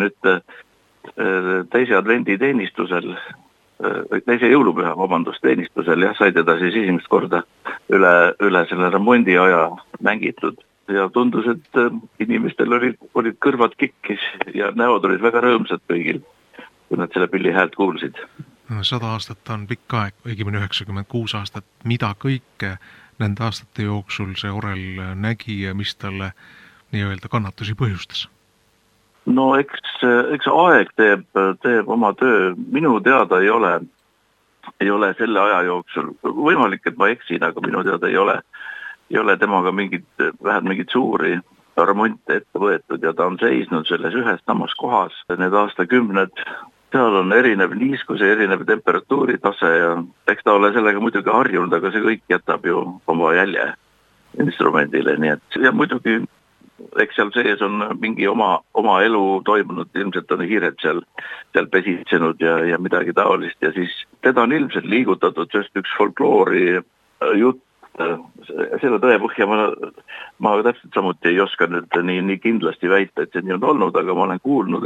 Nüüd teise advendi teenistusel, teise jõulupüha, teenistusel sai teda siis esimest korda üle selle remondi aja mängitud. Ja tundus, et inimestel olid kõrvad kikkis ja näod olid väga rõõmsad kõigil, kui nad selle pilli häält kuulsid. 100 aastat on pikk aeg, õigemini 96 aastat. Mida kõike nende aastate jooksul see orel nägi ja mis talle nii-öelda kannatusi põhjustas? No eks aeg teeb oma töö. Minu teada ei ole selle aja jooksul, võimalik, et ma eksin, aga minu teada ei ole temaga vähem mingid suuri remonte ette võetud ja ta on seisnud selles ühes samas kohas. Need aastakümned, seal on erinev niiskus ja erinev temperatuuritase ja eks ta ole sellega muidugi harjunud, aga see kõik jätab ju oma jälje instrumendile. Nii et, ja muidugi, eks seal sees on mingi oma elu toimunud, ilmselt on hiired seal pesitsenud ja midagi taolist ja siis teda on ilmselt liigutatud, sest üks folkloori jutt, selle tõe põhja ma täpselt samuti ei oska nüüd nii kindlasti väita, et see nii on olnud, aga ma olen kuulnud,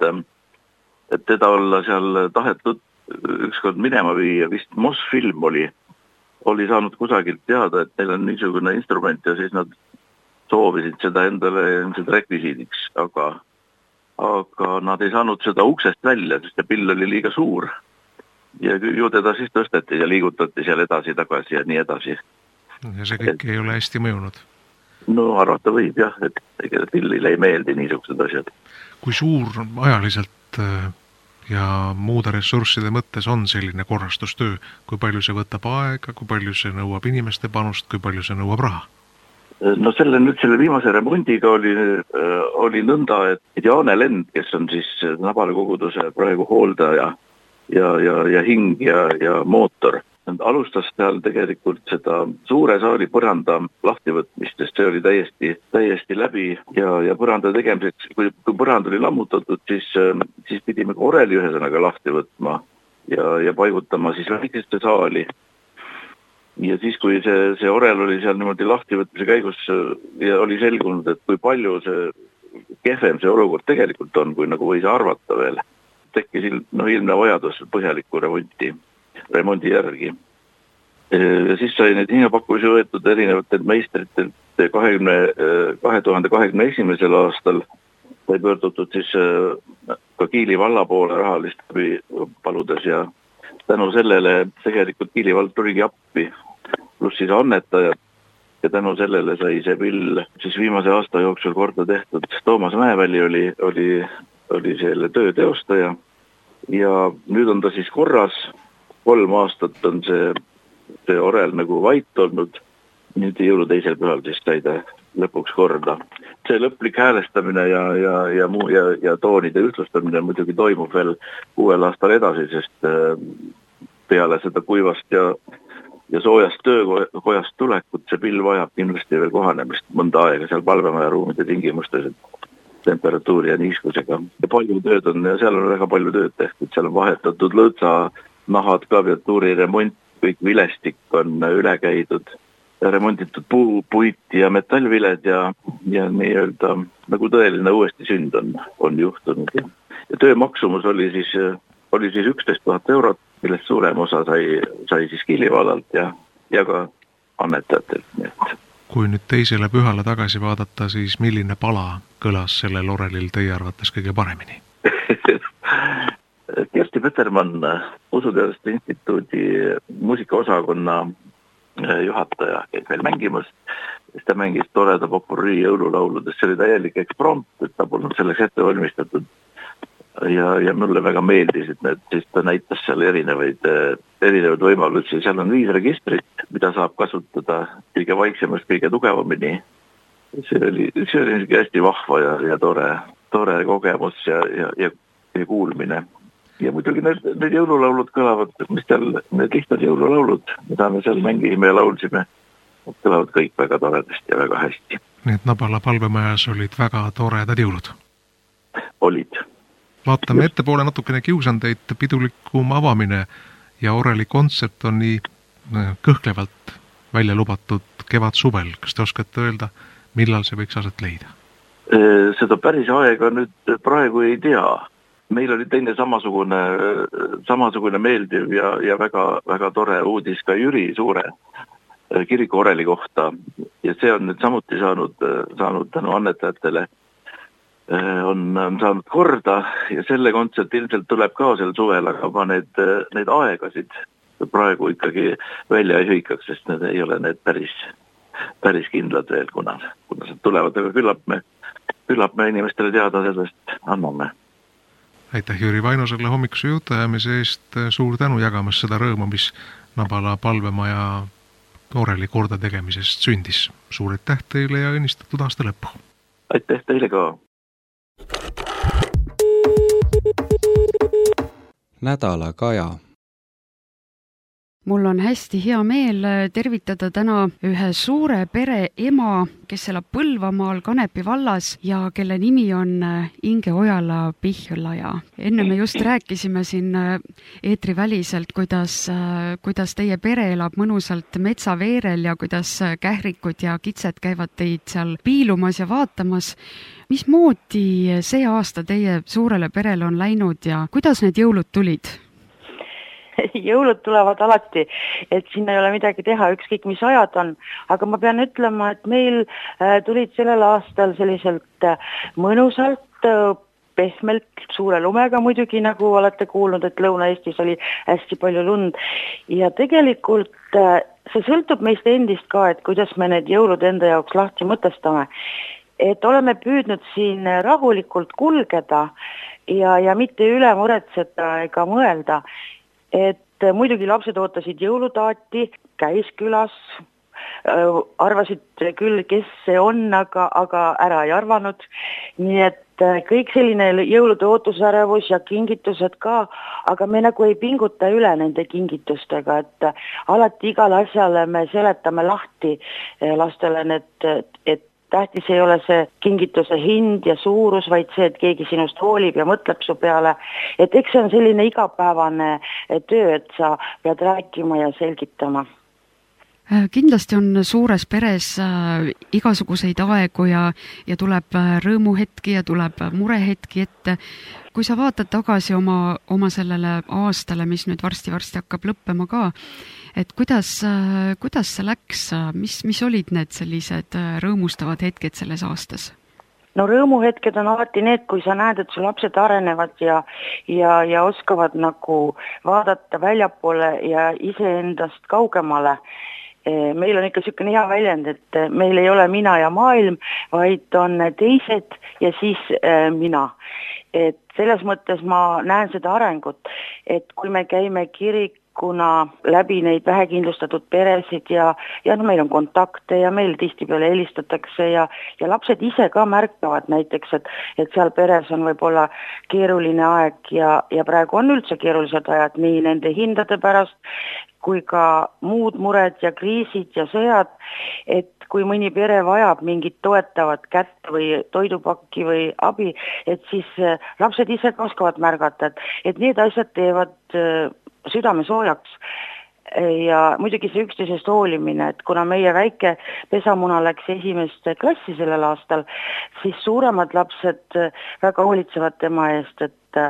et teda olla seal tahetud ükskord minema viia, vist Mosfilm oli saanud kusagilt teada, et neil on niisugune instrument ja siis nad soovisid seda endale rekvisiidiks, aga nad ei saanud seda uksest välja, sest see pill oli liiga suur ja ju teda siis tõsteti ja liigutati seal edasi-tagasi ja nii edasi. Ja see kõik ei ole hästi mõjunud? No arvata võib jah, et pillile ei meeldi niisugused asjad. Kui suur ajaliselt ja muude ressursside mõttes on selline korrastustöö, kui palju see võtab aega, kui palju see nõuab inimeste panust, kui palju see nõuab raha? No selle viimase remondiga oli nõnda, et Jaane Lend, kes on siis Nabala koguduse praegu hooldaja ja hing ja mootor, alustas seal tegelikult seda suure saali põranda lahtivõtmist, sest see oli täiesti läbi ja põranda tegemiseks, kui põrand oli lammutatud, siis pidime ka oreli ühesõnaga lahti võtma ja paigutama siis väikeste saali. Ja siis, kui see orel oli seal niimoodi lahtivõtmise käigus ja oli selgunud, et kui palju see kehvem see olukord tegelikult on, kui nagu võis arvata veel, tekkis ilmne vajadus põhjaliku remondi järgi. Ja siis sai neid hinnapakkumisi võetud erinevatelt meistritelt 2021. aastal sai pöördutud siis ka Kiili valla poole rahalist abi paludes ja tänu sellele tegelikult Kiili vald tuligi appi, pluss siis annetajad ja tänu sellele sai see pill siis viimase aasta jooksul korda tehtud. Toomas Mäeväli oli selle töö teostaja ja nüüd on ta siis korras. 3 aastat on see orel nagu vait olnud. Nüüd jõulu teisel pühal siis sai ta lõpuks korda. See lõplik häälestamine ja toonide ühtlustamine muidugi toimub veel 6 aastal edasi, sest peale seda kuivast ja soojast töökojast tulekut see pill vajab kindlasti veel kohanemist mõnda aega seal palvemaja ruumide tingimustes, temperatuuri ja niiskusega. Ja palju tööd on ja seal on väga palju tööd tehtud, seal on vahetatud lõõtsa, nahad, klaviatuuri remont, kõik vilestik on üle käidud, remonditud puit ja metallviled ja nii-öelda nagu tõeline uuesti sünd on juhtunud. Ja töö maksumus oli siis 11 000 eurot, millest suurem osa sai siis Kiili vallalt ja ka annetajatelt. Kui nüüd teisele pühale tagasi vaadata, siis milline pala kõlas sellel orelil teie arvates kõige paremini? Kersti Petermann, Usuteaduste Instituudi muusikaosakonna juhataja, käis veel mängimas. Ta mängis toreda popurrii jõululauludes, see oli täielik eksprompt, et ta polnud selleks ette valmistatud. Ja mulle väga meeldis, et siis ta näitas seal erinevaid võimalusi. Seal on 5 registrit, mida saab kasutada kõige vaiksemast kõige tugevamini. See oli hästi vahva ja tore kogemus ja kuulmine. Ja muidugi need jõululaulud kõlavad, mis seal, need lihtsad jõululaulud, mida me seal mängime ja laulsime, kõlavad kõik väga toredasti ja väga hästi. Need Nabala palvemajas olid väga toredad jõulud? Olid. Vaatame ettepoole natukene kiusandeid, pidulikum avamine ja oreli kontsert on nii kõhklevalt välja lubatud kevad-suvel. Kas te oskate öelda, millal see võiks aset leida? Seda päris aega nüüd praegu ei tea. Meil oli teine samasugune meeldiv ja väga tore uudis ka Jüri Suure kiriku oreli kohta. Ja see on nüüd samuti saanud tänu annetajatele on saanud korda ja selle kontsert ilmselt tuleb ka sel suvel, aga ma need aegasid praegu ikkagi välja ei hõikaks, sest need ei ole need päris kindlad veel, kuna need tulevad, aga küllap me inimestele teada sellest anname. Aitäh Jüri Vainusele hommikuse jutuajamise eest, suur tänu jagamas seda rõõmu, mis Nabala palvemaja oreli korda tegemisest sündis. Suur aitäh teile ja õnnistatud aasta lõppu. Aitäh teile ka. Nädala Kaja. Mul on hästi hea meel tervitada täna ühe suure pere ema, kes elab Põlvamaal Kanepi vallas ja kelle nimi on Inge Ojala-Pihlaja. Enne me just rääkisime siin eetriväliselt, kuidas teie pere elab mõnusalt metsaveerel ja kuidas kährikud ja kitsed käivad teid seal piilumas ja vaatamas. Mismoodi see aasta teie suurele perele on läinud ja kuidas need jõulud tulid? Jõulud tulevad alati, et siin ei ole midagi teha, ükskõik mis ajad on, aga ma pean ütlema, et meil tulid sellel aastal selliselt mõnusalt, pehmelt, suure lumega muidugi, nagu olete kuulnud, et Lõuna-Eestis oli hästi palju lund ja tegelikult see sõltub meist endist ka, et kuidas me need jõulud enda jaoks lahti mõtestame. Et oleme püüdnud siin rahulikult kulgeda ja mitte üle muretseda ega mõelda, et muidugi lapsed ootasid jõulutaati, käis külas, arvasid küll, kes see on, aga ära ei arvanud. Nii et kõik selline jõulude ootusärevus ja kingitused ka, aga me nagu ei pinguta üle nende kingitustega, et alati igale asjale me seletame lahti lastele, et tähtis ei ole see kingituse hind ja suurus, vaid see, et keegi sinust hoolib ja mõtleb su peale. Et eks see on selline igapäevane töö, et sa pead rääkima ja selgitama. Kindlasti on suures peres igasuguseid aegu ja tuleb rõõmuhetki ja tuleb murehetki ette. Kui sa vaatad tagasi oma sellele aastale, mis nüüd varsti hakkab lõppema ka, et kuidas see läks, mis olid need sellised rõõmustavad hetked selles aastas? No rõõmuhetked on alati need, kui sa näed, et su lapsed arenevad ja oskavad nagu vaadata väljapoole ja iseendast kaugemale. Meil on ikka niisugune hea väljend, et meil ei ole mina ja maailm, vaid on teised ja siis mina. Et selles mõttes ma näen seda arengut, et kui me käime kirikuna läbi neid vähekindlustatud peresid ja meil on kontakte ja meil tihtipeale helistatakse ja lapsed ise ka märkavad näiteks, et seal peres on võib-olla keeruline aeg ja praegu on üldse keerulised ajad nii nende hindade pärast, kui ka muud mured ja kriisid ja sõjad, et kui mõni pere vajab mingit toetavat kätt või toidupakki või abi, et siis lapsed ise ka oskavad märgata, et need asjad teevad südame soojaks. Ja muidugi see üksteisest hoolimine, et kuna meie väike pesamuna läks esimeste klassi sellel aastal, siis suuremad lapsed väga hoolitsevad tema eest,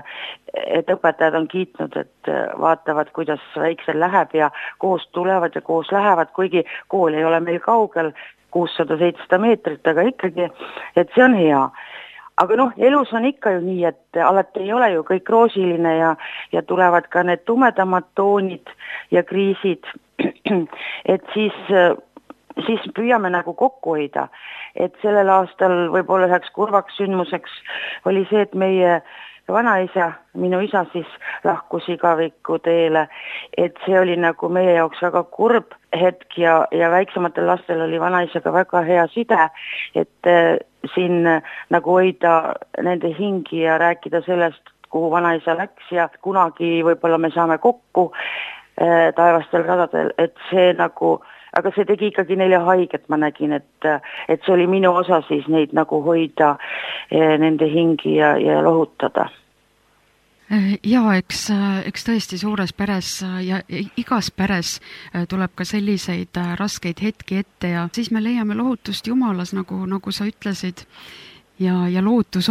et õpetajad on kiitnud, et vaatavad, kuidas väiksel läheb ja koos tulevad ja koos lähevad, kuigi kool ei ole meil kaugel, 600-700 meetrit, aga ikkagi, et see on hea. Aga elus on ikka ju nii, et alati ei ole ju kõik roosiline ja tulevad ka need tumedamad toonid ja kriisid, et siis püüame nagu kokku hoida. Et sellel aastal võib-olla üheks kurvaks sündmuseks oli see, et meie vanaisa, minu isa siis lahkus igaviku teele, et see oli nagu meie jaoks väga kurb hetk ja väiksematel lastel oli vanaisaga väga hea side, et siin nagu hoida nende hingi ja rääkida sellest, kuhu vanaisa läks ja kunagi võib-olla me saame kokku taevastel radadel, et see nagu, aga see tegi ikkagi neile haiget, ma nägin, et see oli minu osa siis neid nagu hoida nende hingi ja lohutada. Ja eks tõesti suures peres ja igas peres tuleb ka selliseid raskeid hetki ette ja siis me leiame lohutust Jumalas, nagu sa ütlesid, ja lootus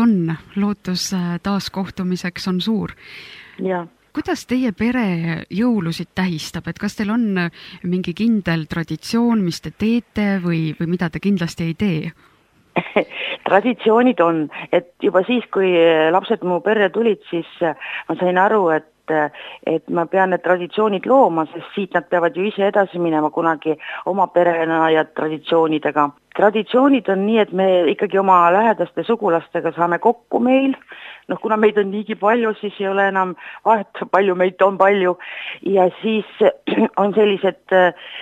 taaskohtumiseks on suur. Ja. Kuidas teie pere jõulusid tähistab, et kas teil on mingi kindel traditsioon, mis te teete või mida te kindlasti ei tee? Traditsioonid on, et juba siis, kui lapsed mu perre tulid, siis ma sain aru, et ma pean need traditsioonid looma, sest siit nad peavad ju ise edasi minema kunagi oma perena ja traditsioonidega. Traditsioonid on nii, et me ikkagi oma lähedaste sugulastega saame kokku meil, kuna meid on niigi palju, siis ei ole enam vahet, palju meid on palju ja siis on sellised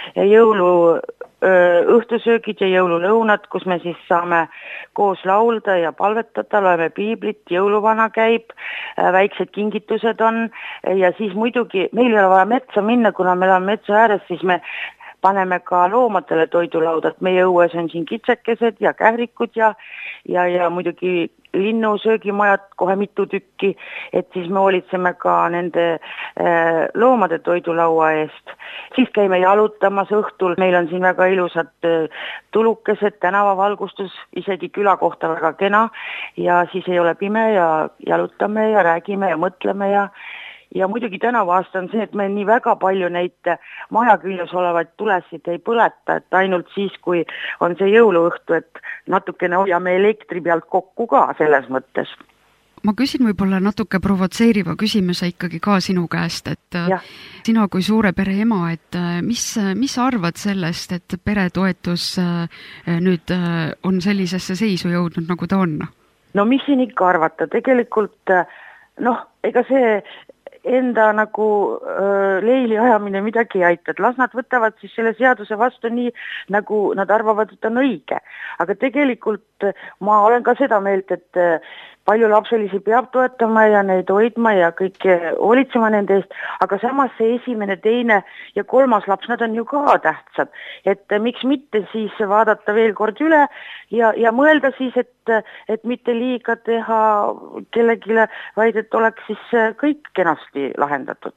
õhtusöögid ja jõululõunad, kus me siis saame koos laulda ja palvetada, loeme piiblit, jõuluvana käib, väiksed kingitused on ja siis muidugi meil ei ole vaja metsa minna, kuna me oleme metsa ääres, siis me paneme ka loomadele toidulaudat, meie õues on siin kitsekesed ja kährikud ja muidugi linnusöögimajad kohe mitu tükki, et siis me hoolitseme ka nende loomade toidulaua eest. Siis käime jalutamas õhtul, meil on siin väga ilusad tulukesed, tänavavalgustus, isegi küla kohta väga kena ja siis ei ole pime ja jalutame ja räägime ja mõtleme ja muidugi tänavu aasta on see, et me nii väga palju neid maja küljes olevaid tulesid ei põleta, et ainult siis, kui on see jõuluõhtu, et natukene hoiame elektri pealt kokku ka selles mõttes. Ma küsin võib-olla natuke provotseeriva küsimuse ikkagi ka sinu käest, et sina kui suure pere ema, et mis arvad sellest, et peretoetus nüüd on sellisesse seisu jõudnud, nagu ta on? No mis siin ikka arvata, tegelikult ega see enda nagu leili ajamine midagi ei aita, et las nad võtavad siis selle seaduse vastu nii, nagu nad arvavad, et on õige. Aga tegelikult ma olen ka seda meelt, et paljulapselisi peab toetama ja neid hoidma ja kõik hoolitsema nende eest, aga samas see esimene, teine ja kolmas laps, nad on ju ka tähtsad. Et miks mitte siis vaadata veel kord üle ja mõelda siis, et mitte liiga teha kellegile, vaid et oleks siis kõik kenasti lahendatud.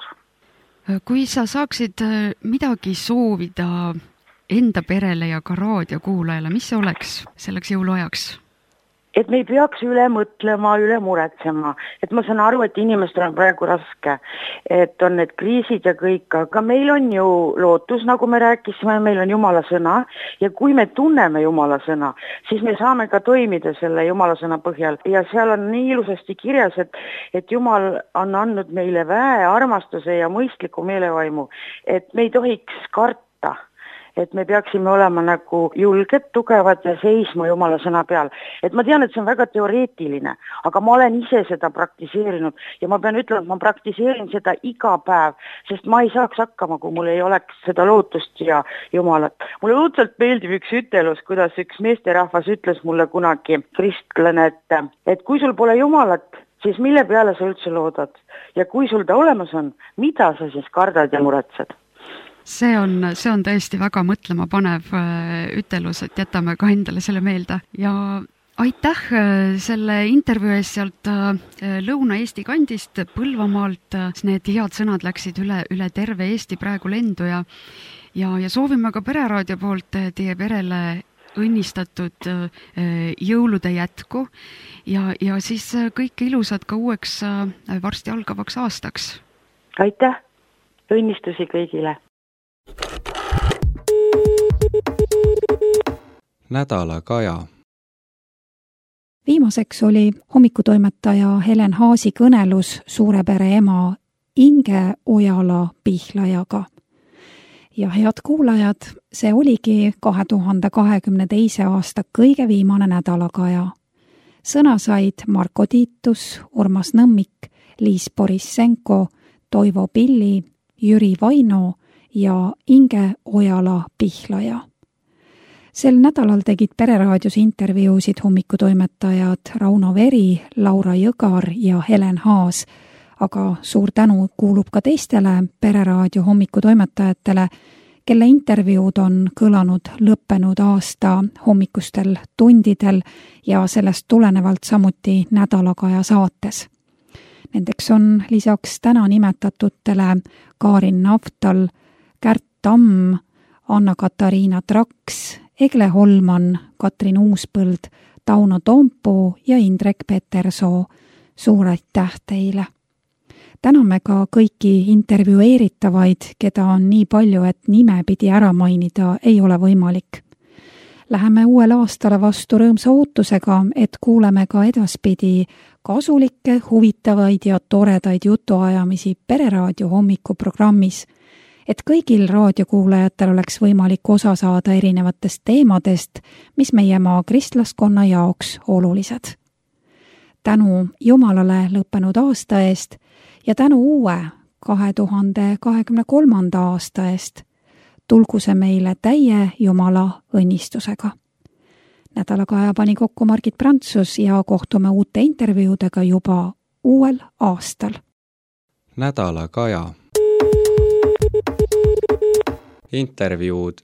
Kui sa saaksid midagi soovida enda perele ja ka raadiokuulajale, mis see oleks selleks jõuluajaks? Et me ei peaks üle mõtlema, üle muretsema, et ma saan aru, et inimestel on praegu raske, et on need kriisid ja kõik, aga meil on ju lootus, nagu me rääkisime, meil on Jumala sõna ja kui me tunneme Jumala sõna, siis me saame ka toimida selle Jumala sõna põhjal ja seal on nii ilusasti kirjas, et Jumal on andnud meile väe, armastuse ja mõistliku meelevaimu, et me ei tohiks karta. Et me peaksime olema nagu julged, tugevad ja seisma Jumala sõna peal. Et ma tean, et see on väga teoreetiline, aga ma olen ise seda praktiseerinud ja ma pean ütlema, et ma praktiseerin seda iga päev, sest ma ei saaks hakkama, kui mul ei oleks seda lootust ja Jumalat. Mulle õudselt meeldib üks ütelus, kuidas üks meesterahvas ütles mulle kunagi kristlane, et kui sul pole Jumalat, siis mille peale sa üldse loodad? Ja kui sul ta olemas on, mida sa siis kardad ja muretsed? See on tõesti väga mõtlema panev ütelus, et jätame ka endale selle meelde. Ja aitäh selle intervjuu eest sealt Lõuna-Eesti kandist, Põlvamaalt. Need head sõnad läksid üle terve Eesti praegu lendu ja soovime ka Pereraadio poolt teie perele õnnistatud jõulude jätku ja siis kõike ilusat ka uueks varsti algavaks aastaks. Aitäh, õnnistusi kõigile! Nädala Kaja. Viimaseks oli hommikutoimetaja Helen Haasi kõnelus suure pere ema Inge Ojala-Pihlajaga. Ja head kuulajad, see oligi 2022. aasta kõige viimane Nädala Kaja. Sõna said Marko Tiitus, Urmas Nõmmik, Liis Borissenko, Toivo Pilli, Jüri Vaino ja Inge Ojala-Pihlaja. Sel nädalal tegid Pereraadios intervjuusid hommikutoimetajad Rauno Veri, Laura Jõgar ja Helen Haas, aga suur tänu kuulub ka teistele Pereraadio hommikutoimetajatele, kelle intervjuud on kõlanud lõppenud aasta hommikustel tundidel ja sellest tulenevalt samuti Nädala Kaja saates. Nendeks on lisaks täna nimetatutele Kaarin Naftal, Kärt Tamm, Anna-Katariina Traks, Egle Holman, Katrin Uuspõld, Tauno Toompuu ja Indrek Petersoo. Suur aitäh teile! Täname ka kõiki intervjueeritavaid, keda on nii palju, et nime pidi ära mainida ei ole võimalik. Läheme uuele aastale vastu rõõmsa ootusega, et kuuleme ka edaspidi kasulikke, huvitavaid ja toredaid jutuajamisi Pereraadio hommikuprogrammis, et kõigil raadiokuulajatel oleks võimalik osa saada erinevatest teemadest, mis meie maa kristlaskonna jaoks olulised. Tänu Jumalale lõppenud aasta eest ja tänu uue 2023. aasta eest tulgu see meile täie Jumala õnnistusega. Nädala Kaja pani kokku Margit Prantsus ja kohtume uute intervjuudega juba uuel aastal. Nädala Kaja. Intervjuud.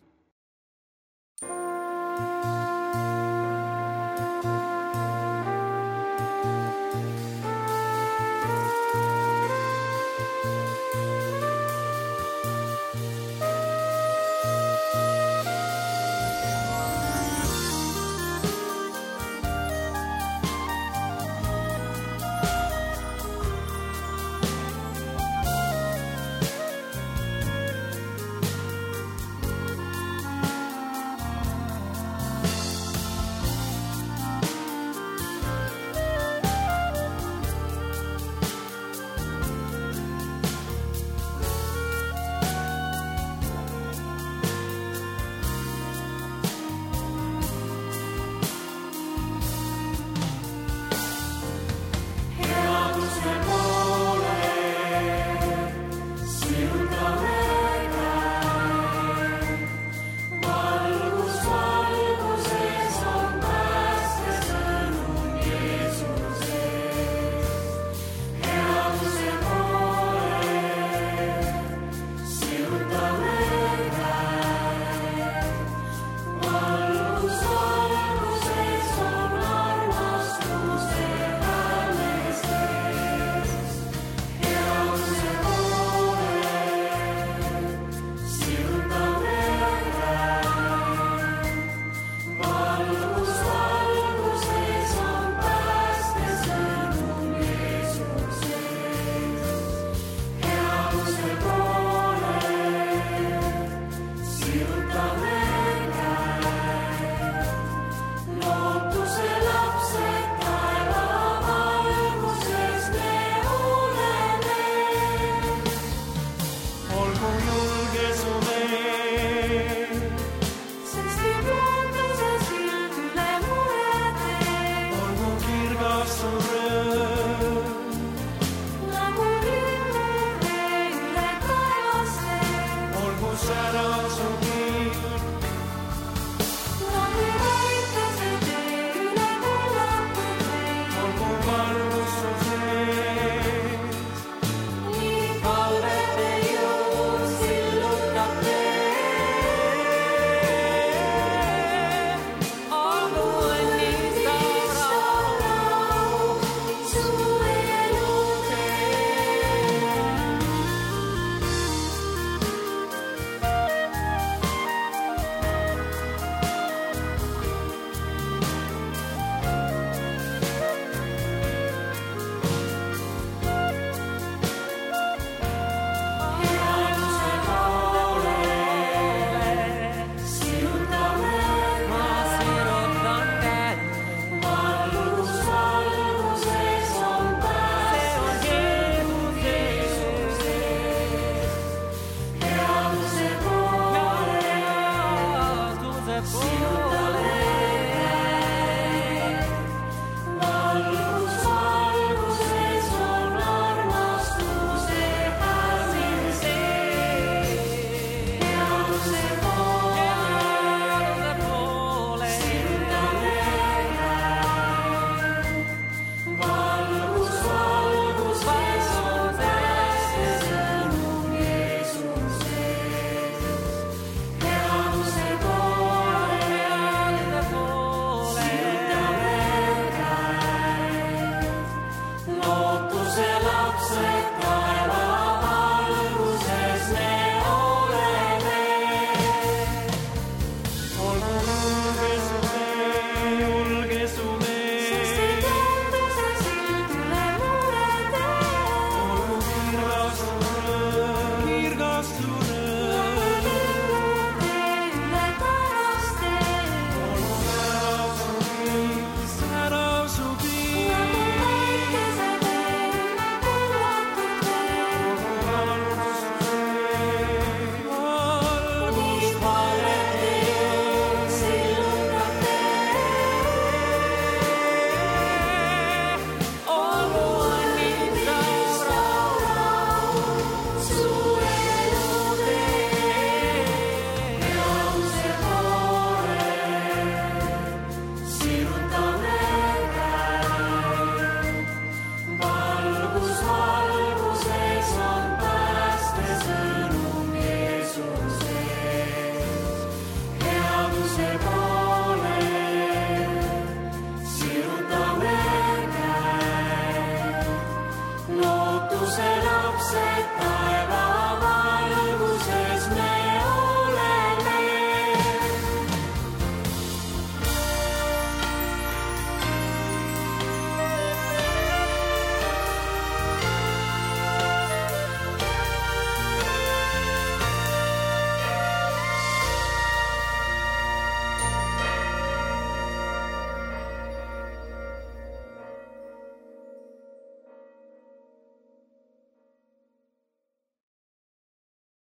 sära